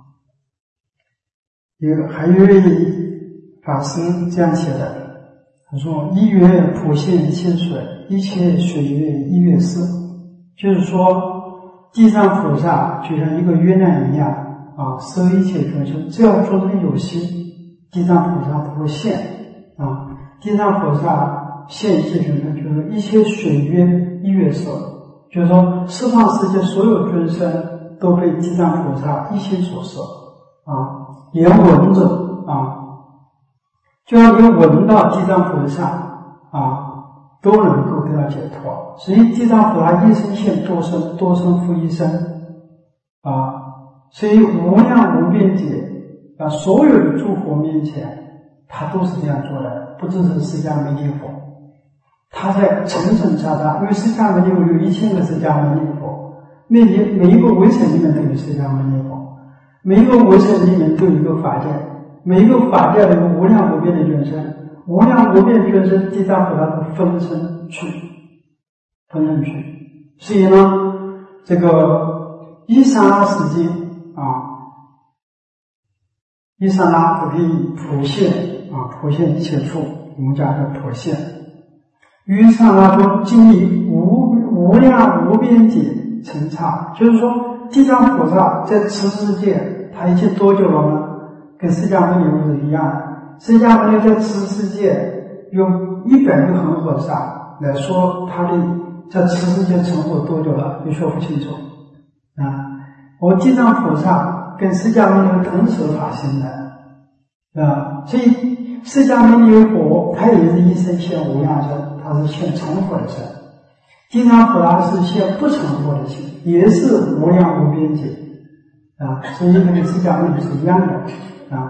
有还有一位法师这样写的，他说：“一月普现一切水，一切水月一月色。”就是说，地藏菩萨就像一个月亮一样啊，摄一切众生。只要众生有心，地藏菩萨都会现啊。地藏菩萨现一切众生，就是一切水月一月色，就是说，十方世界所有众生都被地藏菩萨一心所摄啊，连蚊子啊。就像你闻到地藏菩萨啊，都能够得到解脱。所以地藏菩萨一生现多生，多生复一生啊，所以无量无边界啊，所有的诸佛面前，他都是这样做的，不只是释迦牟尼佛，他在层层刹那，因为释迦牟尼佛有一千个释迦牟尼佛，每一每一个围城里面都有释迦牟尼佛，每一个围城里面都有一个法界。每一个法界有无量无边的众生，无量无边的众生，地藏菩萨都分身去，分身去。所以呢，这个一刹那时间啊，一刹那可以普现啊，普现一切处，我们讲叫普现。于刹那中经历无无量无边界成刹，就是说，地藏菩萨在此世界，他已经多久了呢？跟释迦牟尼佛是一样的，释迦牟尼在此世界用一百个恒河沙来说他的在此世界成活多久了，你说不清楚啊。我地藏菩萨跟释迦牟尼佛同时发生的啊，所以释迦牟尼佛他也是一生现无量身，他是现成佛的身；地藏菩萨是现不成佛的身，也是无量无边界啊，所以跟释迦牟尼是一样的。啊，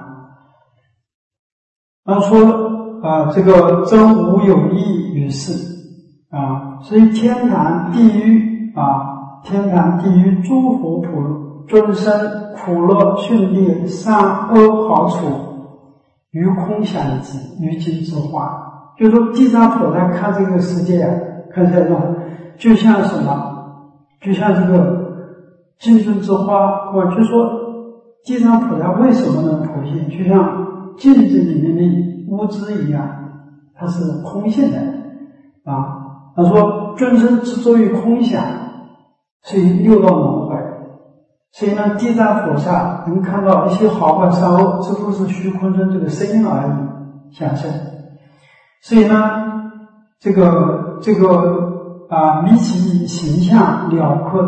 然后说啊，这个真无有异于世啊，所以天堂、地狱啊，天堂、地狱诸佛普众生苦乐顺利善恶好处，于空相即，于今之化。就是说，地藏菩萨看这个世界啊，看起来呢，就像什么？就像这个金樽之花，我就说。地藏菩萨为什么能普现？就像镜子里面的污渍一样，它是空性的啊。他说众生之所以空想，所以六道轮回。所以呢，地藏菩萨能看到一些好坏善恶，这都是虚空中这个声音而已，想象。所以呢，这个这个啊，离其形象辽阔的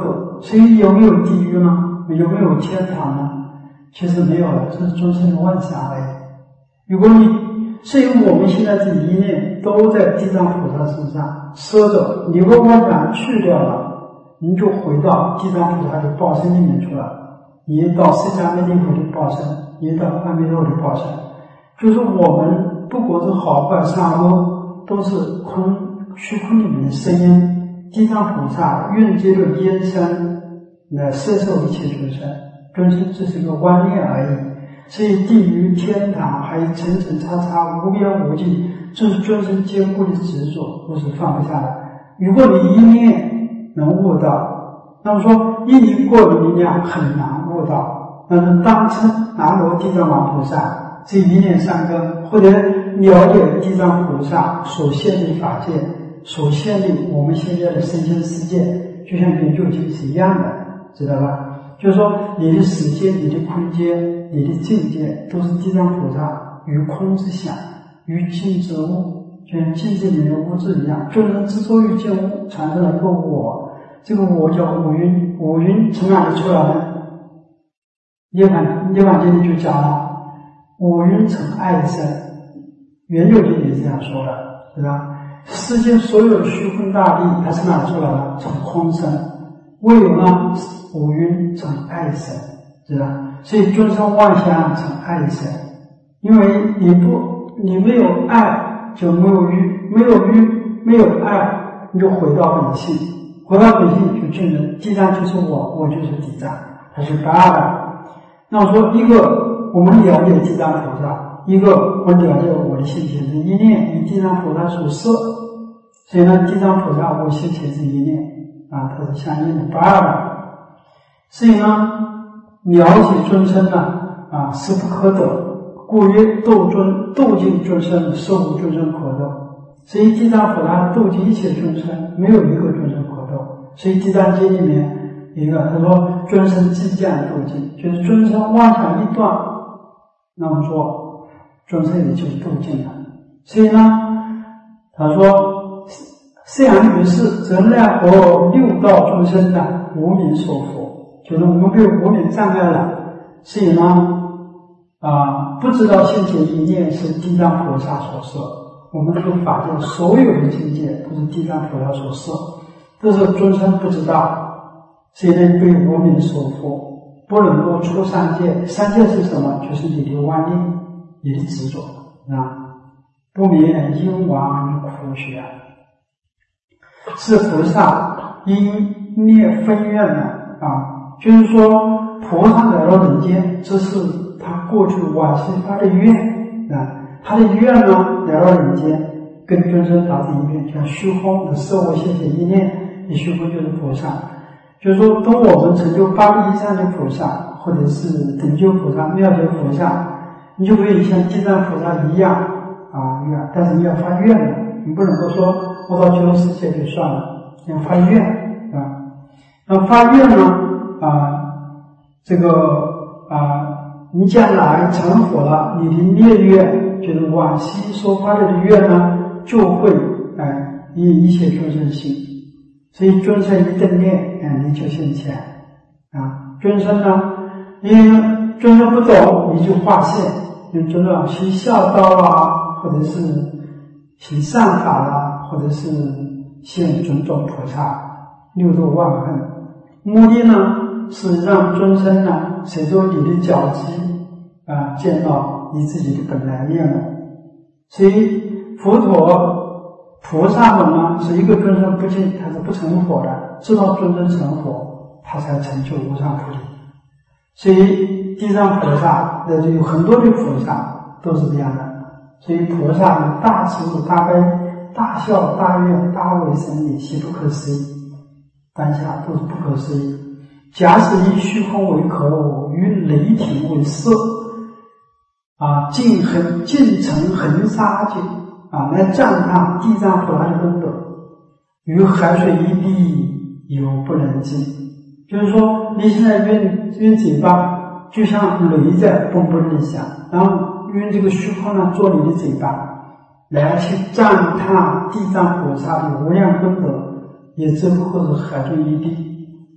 所以有没有地狱呢？有没有天堂呢？其实没有了，这是众生的妄想而已。如果你是因为我们现在这一念都在地藏菩萨身上摄着，你把妄想去掉了，你就回到地藏菩萨的报身里面去了。你到释迦牟尼佛的报身，你到阿弥陀佛的报身，就是我们不管是好坏善恶，都是空虚空里面的声音。地藏菩萨愿接着烟声来摄受一切众生，众生只是个观念而已。所以地狱、天堂还有层层叉叉，无边无际，这是众生坚固的执着，不是放不下来。如果你一念能悟到，那么说一念过的力量很难悟到，那么当称南无地藏王菩萨是一念三根，或者了解地藏菩萨所现的法界，所现的我们现在的身心世界，就像研究经是一样的，知道吧？就是说你的时间、你的空间、你的境界都是地藏菩萨于空之想，于境之物，就像境界里面的物质一样，众生之所以见物，产生了一个我，这个我叫五蕴，五蕴从哪里出来的？涅槃涅槃经里就讲了，五蕴成爱生，原有经里这样说的，是吧？世间所有的虚空大力，它是哪出来的？从空生，唯有呢五蕴成爱生，知道？所以众生妄想成爱生，因为你不你没有爱就没有欲，没有欲没有爱，你就回到本性，回到本性就证明地藏就是我，我就是地藏，它是不二的。那我说一个我们了解地藏菩萨，一个我了解我的性情是一念与地藏菩萨所摄，所以呢地藏菩萨我性情是一念啊，它是相应的不二的。所以呢了解众生呢啊是不可得，故曰度众度尽众生，受无众生可度。所以地藏菩萨度尽一切众生，没有一个众生可度。所以地藏经里面一个他说众生即将度尽，就是众生妄想一断，那么说众生也就度尽了。所以呢他说是然于是，则奈何六道众生呢无明所缚，就是我们被无明障碍了，所以呢啊，不知道现前一念是地藏菩萨所摄，我们这个法界所有的境界都是地藏菩萨所摄，这是众生不知道，所以呢被无明所缚，不能够出三界。三界是什么？就是你的妄念，你的执着啊，不免因亡苦学，是菩萨因念分愿的啊，就是说菩萨来到人间，这是他过去往昔发的愿啊，他的愿呢来到人间，跟众生达成一愿，像虚空的摄我现前一念，你虚空就是菩萨。就是说，当我们成就八地以上的菩萨，或者是等觉菩萨、妙觉菩萨，你就可以像地藏菩萨一样啊愿，但是你要发愿的，你不能够说我到极乐世界就算了，要发愿啊。那发愿呢啊，这个啊，你将来成佛了，你的孽愿就是往昔所发的愿呢，就会哎以一切众生心。所以众生一正念，啊，你就现前啊。众生呢，因为众生不懂，你就化现，用这种行孝道啦，或者是行善法啦，或者是现种种菩萨，六度万恨。目的呢，是让众生呢，随着你的脚迹啊，见到你自己的本来面目。所以佛陀。菩萨们呢，是一个众生不进，他是不成佛的，直到众生成佛，他才成就无上菩提。所以地藏菩萨那就有很多的菩萨都是这样的。所以菩萨的大慈大悲、大孝大愿、大为神力，悉不可思议，当下都是不可思议。假使以虚空为口，与雷霆为色，啊，尽横尽成恒沙界。啊，来赞叹地藏菩萨的功德，与海水一滴，有不能尽。就是说，你现在用用嘴巴，就像雷在嘣嘣的响，然后用这个虚空呢做你的嘴巴，来去赞叹地藏菩萨的无量功德，也只不过是海中一滴。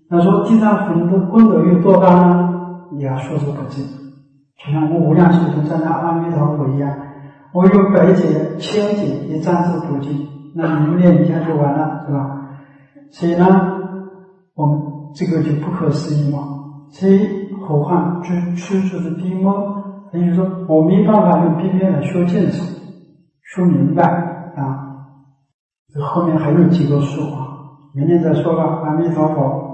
那说地藏菩萨的功德有多大呢？也要说之不尽。就像我无量寿经上的阿弥陀佛一样，我有百劫千劫也暂时不尽，那你们念一下就完了，是吧？所以呢，我们这个就不可思议嘛。所以何况就处处是笔墨，也就是说我没办法用笔墨来说清楚说明白啊。这后面还有几个数啊，明天再说吧。阿弥陀佛。